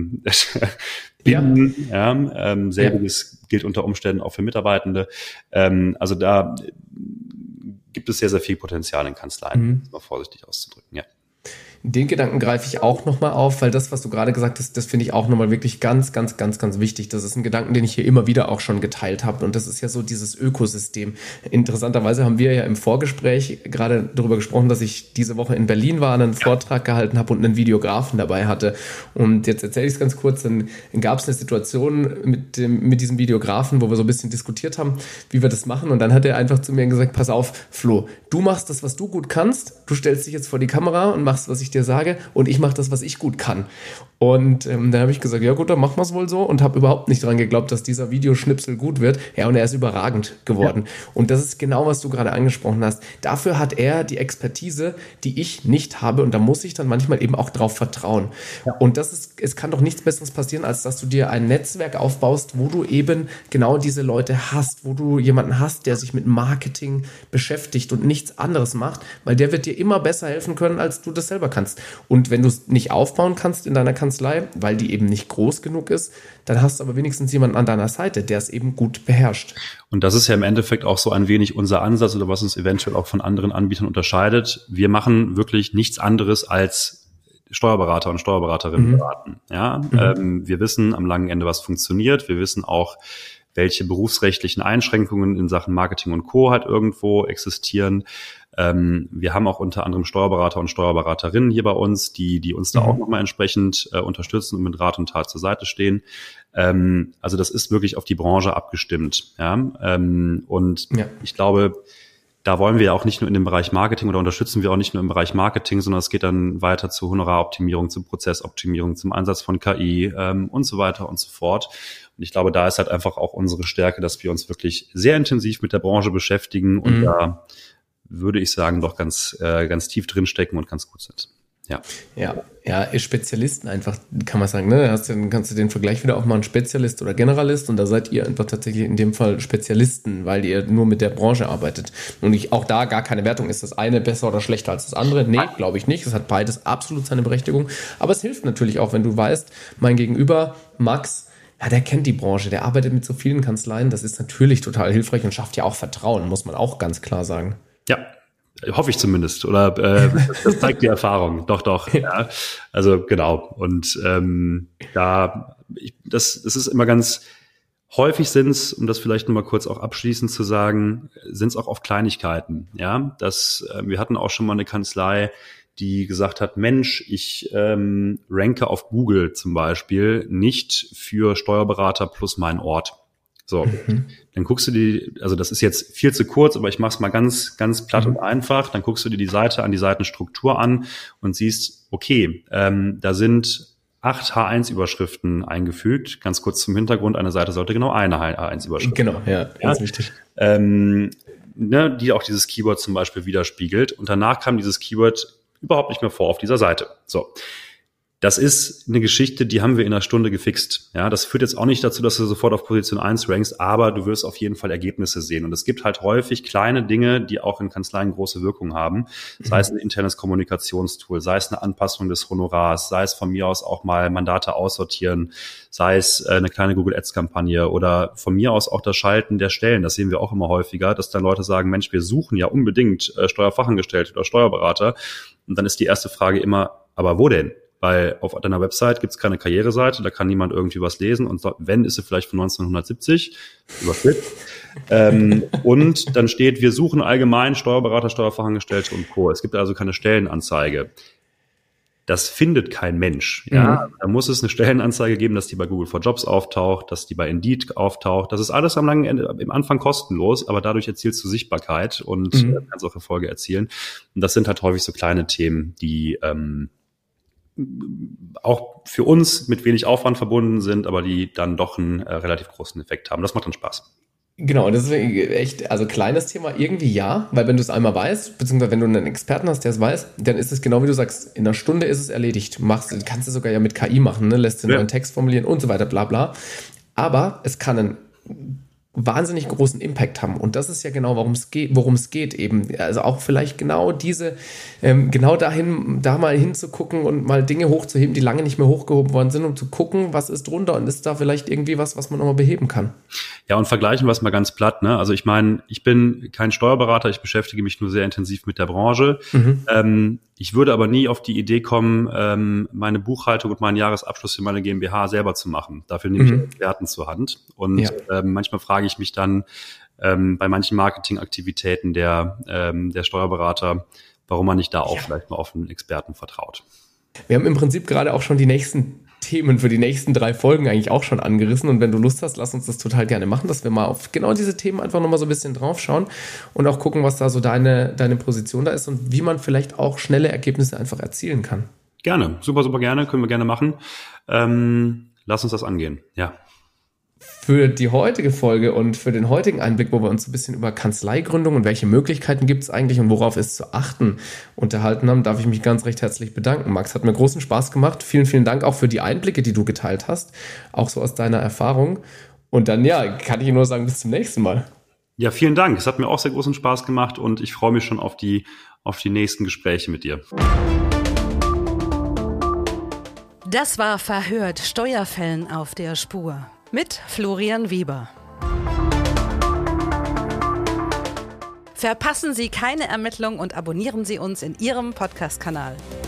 binden. Selbiges gilt unter Umständen auch für Mitarbeitende. Also da gibt es sehr, sehr viel Potenzial in Kanzleien, mal vorsichtig auszudrücken. Ja. Den Gedanken greife ich auch nochmal auf, weil das, was du gerade gesagt hast, das finde ich auch nochmal wirklich ganz, ganz, ganz, ganz wichtig. Das ist ein Gedanken, den ich hier immer wieder auch schon geteilt habe. Und das ist ja so dieses Ökosystem. Interessanterweise haben wir ja im Vorgespräch gerade darüber gesprochen, dass ich diese Woche in Berlin war, einen Vortrag gehalten habe und einen Videografen dabei hatte. Und jetzt erzähle ich es ganz kurz. Dann gab es eine Situation mit diesem Videografen, wo wir so ein bisschen diskutiert haben, wie wir das machen. Und dann hat er einfach zu mir gesagt, pass auf, Flo, du machst das, was du gut kannst. Du stellst dich jetzt vor die Kamera und machst, was ich dir sage, und ich mache das, was ich gut kann. Und dann habe ich gesagt, ja gut, dann machen wir es wohl so, und habe überhaupt nicht dran geglaubt, dass dieser Videoschnipsel gut wird. Ja, und er ist überragend geworden. Ja. Und das ist genau, was du gerade angesprochen hast. Dafür hat er die Expertise, die ich nicht habe, und da muss ich dann manchmal eben auch drauf vertrauen. Ja. Und es kann doch nichts Besseres passieren, als dass du dir ein Netzwerk aufbaust, wo du eben genau diese Leute hast, wo du jemanden hast, der sich mit Marketing beschäftigt und nichts anderes macht, weil der wird dir immer besser helfen können, als du das selber kannst. Und wenn du es nicht aufbauen kannst in deiner Kanzlei, weil die eben nicht groß genug ist, dann hast du aber wenigstens jemanden an deiner Seite, der es eben gut beherrscht. Und das ist ja im Endeffekt auch so ein wenig unser Ansatz, oder was uns eventuell auch von anderen Anbietern unterscheidet. Wir machen wirklich nichts anderes als Steuerberater und Steuerberaterinnen beraten. Ja, wir wissen am langen Ende, was funktioniert. Wir wissen auch, welche berufsrechtlichen Einschränkungen in Sachen Marketing und Co. halt irgendwo existieren. Wir haben auch unter anderem Steuerberater und Steuerberaterinnen hier bei uns, die uns da auch nochmal entsprechend unterstützen und mit Rat und Tat zur Seite stehen. Also das ist wirklich auf die Branche abgestimmt. Ja? Ich glaube, da wollen wir ja auch nicht nur in dem Bereich Marketing, oder unterstützen wir auch nicht nur im Bereich Marketing, sondern es geht dann weiter zur Honoraroptimierung, zur Prozessoptimierung, zum Einsatz von KI und so weiter und so fort. Und ich glaube, da ist halt einfach auch unsere Stärke, dass wir uns wirklich sehr intensiv mit der Branche beschäftigen und da würde ich sagen, doch ganz tief drinstecken und ganz gut sind. Ja, Spezialisten einfach, kann man sagen, ne? Kannst du den Vergleich wieder auch machen, Spezialist oder Generalist, und da seid ihr einfach tatsächlich in dem Fall Spezialisten, weil ihr nur mit der Branche arbeitet. Und auch da gar keine Wertung, ist das eine besser oder schlechter als das andere? Nee, glaube ich nicht. Es hat beides absolut seine Berechtigung. Aber es hilft natürlich auch, wenn du weißt, mein Gegenüber, Max, ja, der kennt die Branche, der arbeitet mit so vielen Kanzleien. Das ist natürlich total hilfreich und schafft ja auch Vertrauen, muss man auch ganz klar sagen. Ja, hoffe ich zumindest. Oder das zeigt die Erfahrung. Doch. Ja. Also genau. Und das ist immer ganz häufig sind's, um das vielleicht nochmal kurz auch abschließend zu sagen, sind's auch oft Kleinigkeiten. Ja, wir hatten auch schon mal eine Kanzlei, die gesagt hat, Mensch, ich ranke auf Google zum Beispiel nicht für Steuerberater plus meinen Ort. So, dann guckst du dir, also das ist jetzt viel zu kurz, aber ich mach's mal ganz, ganz platt und einfach. Dann guckst du dir die Seite an, die Seitenstruktur an und siehst, okay, da sind 8 H1-Überschriften eingefügt. Ganz kurz zum Hintergrund, eine Seite sollte genau eine H1-Überschrift. Genau, ja, ganz wichtig. Die auch dieses Keyword zum Beispiel widerspiegelt. Und danach kam dieses Keyword überhaupt nicht mehr vor auf dieser Seite. So. Das ist eine Geschichte, die haben wir in einer Stunde gefixt. Ja, das führt jetzt auch nicht dazu, dass du sofort auf Position 1 rankst, aber du wirst auf jeden Fall Ergebnisse sehen. Und es gibt halt häufig kleine Dinge, die auch in Kanzleien große Wirkung haben. Sei es ein internes Kommunikationstool, sei es eine Anpassung des Honorars, sei es von mir aus auch mal Mandate aussortieren, sei es eine kleine Google Ads-Kampagne oder von mir aus auch das Schalten der Stellen. Das sehen wir auch immer häufiger, dass dann Leute sagen, Mensch, wir suchen ja unbedingt Steuerfachangestellte oder Steuerberater. Und dann ist die erste Frage immer, aber wo denn? Weil auf deiner Website gibt es keine Karriereseite, da kann niemand irgendwie was lesen und wenn, ist sie vielleicht von 1970, überflippt. Und dann steht, wir suchen allgemein Steuerberater, Steuerfachangestellte und Co. Es gibt also keine Stellenanzeige. Das findet kein Mensch. Ja, da muss es eine Stellenanzeige geben, dass die bei Google for Jobs auftaucht, dass die bei Indeed auftaucht. Das ist alles am langen Ende, im Anfang kostenlos, aber dadurch erzielst du Sichtbarkeit und kannst auch Erfolge erzielen. Und das sind halt häufig so kleine Themen, die auch für uns mit wenig Aufwand verbunden sind, aber die dann doch einen relativ großen Effekt haben. Das macht dann Spaß. Genau, das ist echt, also kleines Thema irgendwie ja, weil wenn du es einmal weißt, beziehungsweise wenn du einen Experten hast, der es weiß, dann ist es genau wie du sagst, in einer Stunde ist es erledigt. Kannst du sogar ja mit KI machen, ne? Lässt den neuen Text formulieren und so weiter, bla bla. Aber es kann einen wahnsinnig großen Impact haben. Und das ist ja genau, worum es geht eben. Also auch vielleicht genau genau da mal hinzugucken und mal Dinge hochzuheben, die lange nicht mehr hochgehoben worden sind, um zu gucken, was ist drunter und ist da vielleicht irgendwie was man nochmal beheben kann. Ja, und vergleichen wir es mal ganz platt, ne? Also ich meine, ich bin kein Steuerberater, ich beschäftige mich nur sehr intensiv mit der Branche. Ich würde aber nie auf die Idee kommen, meine Buchhaltung und meinen Jahresabschluss für meine GmbH selber zu machen. Dafür nehme ich Experten zur Hand. Und manchmal frage ich mich dann bei manchen Marketingaktivitäten der Steuerberater, warum man nicht da auch vielleicht mal auf einen Experten vertraut. Wir haben im Prinzip gerade auch schon die nächsten Themen für die nächsten 3 Folgen eigentlich auch schon angerissen. Und wenn du Lust hast, lass uns das total gerne machen, dass wir mal auf genau diese Themen einfach nochmal so ein bisschen drauf schauen und auch gucken, was da so deine Position da ist und wie man vielleicht auch schnelle Ergebnisse einfach erzielen kann. Gerne, super, super gerne, können wir gerne machen. Lass uns das angehen, ja. Für die heutige Folge und für den heutigen Einblick, wo wir uns ein bisschen über Kanzleigründung und welche Möglichkeiten gibt es eigentlich und worauf ist zu achten unterhalten haben, darf ich mich ganz recht herzlich bedanken. Max, hat mir großen Spaß gemacht. Vielen, vielen Dank auch für die Einblicke, die du geteilt hast, auch so aus deiner Erfahrung. Und dann, kann ich nur sagen, bis zum nächsten Mal. Ja, vielen Dank. Es hat mir auch sehr großen Spaß gemacht und ich freue mich schon auf die nächsten Gespräche mit dir. Das war Verhört, Steuerfällen auf der Spur. Mit Florian Weber. Verpassen Sie keine Ermittlung und abonnieren Sie uns in Ihrem Podcast-Kanal.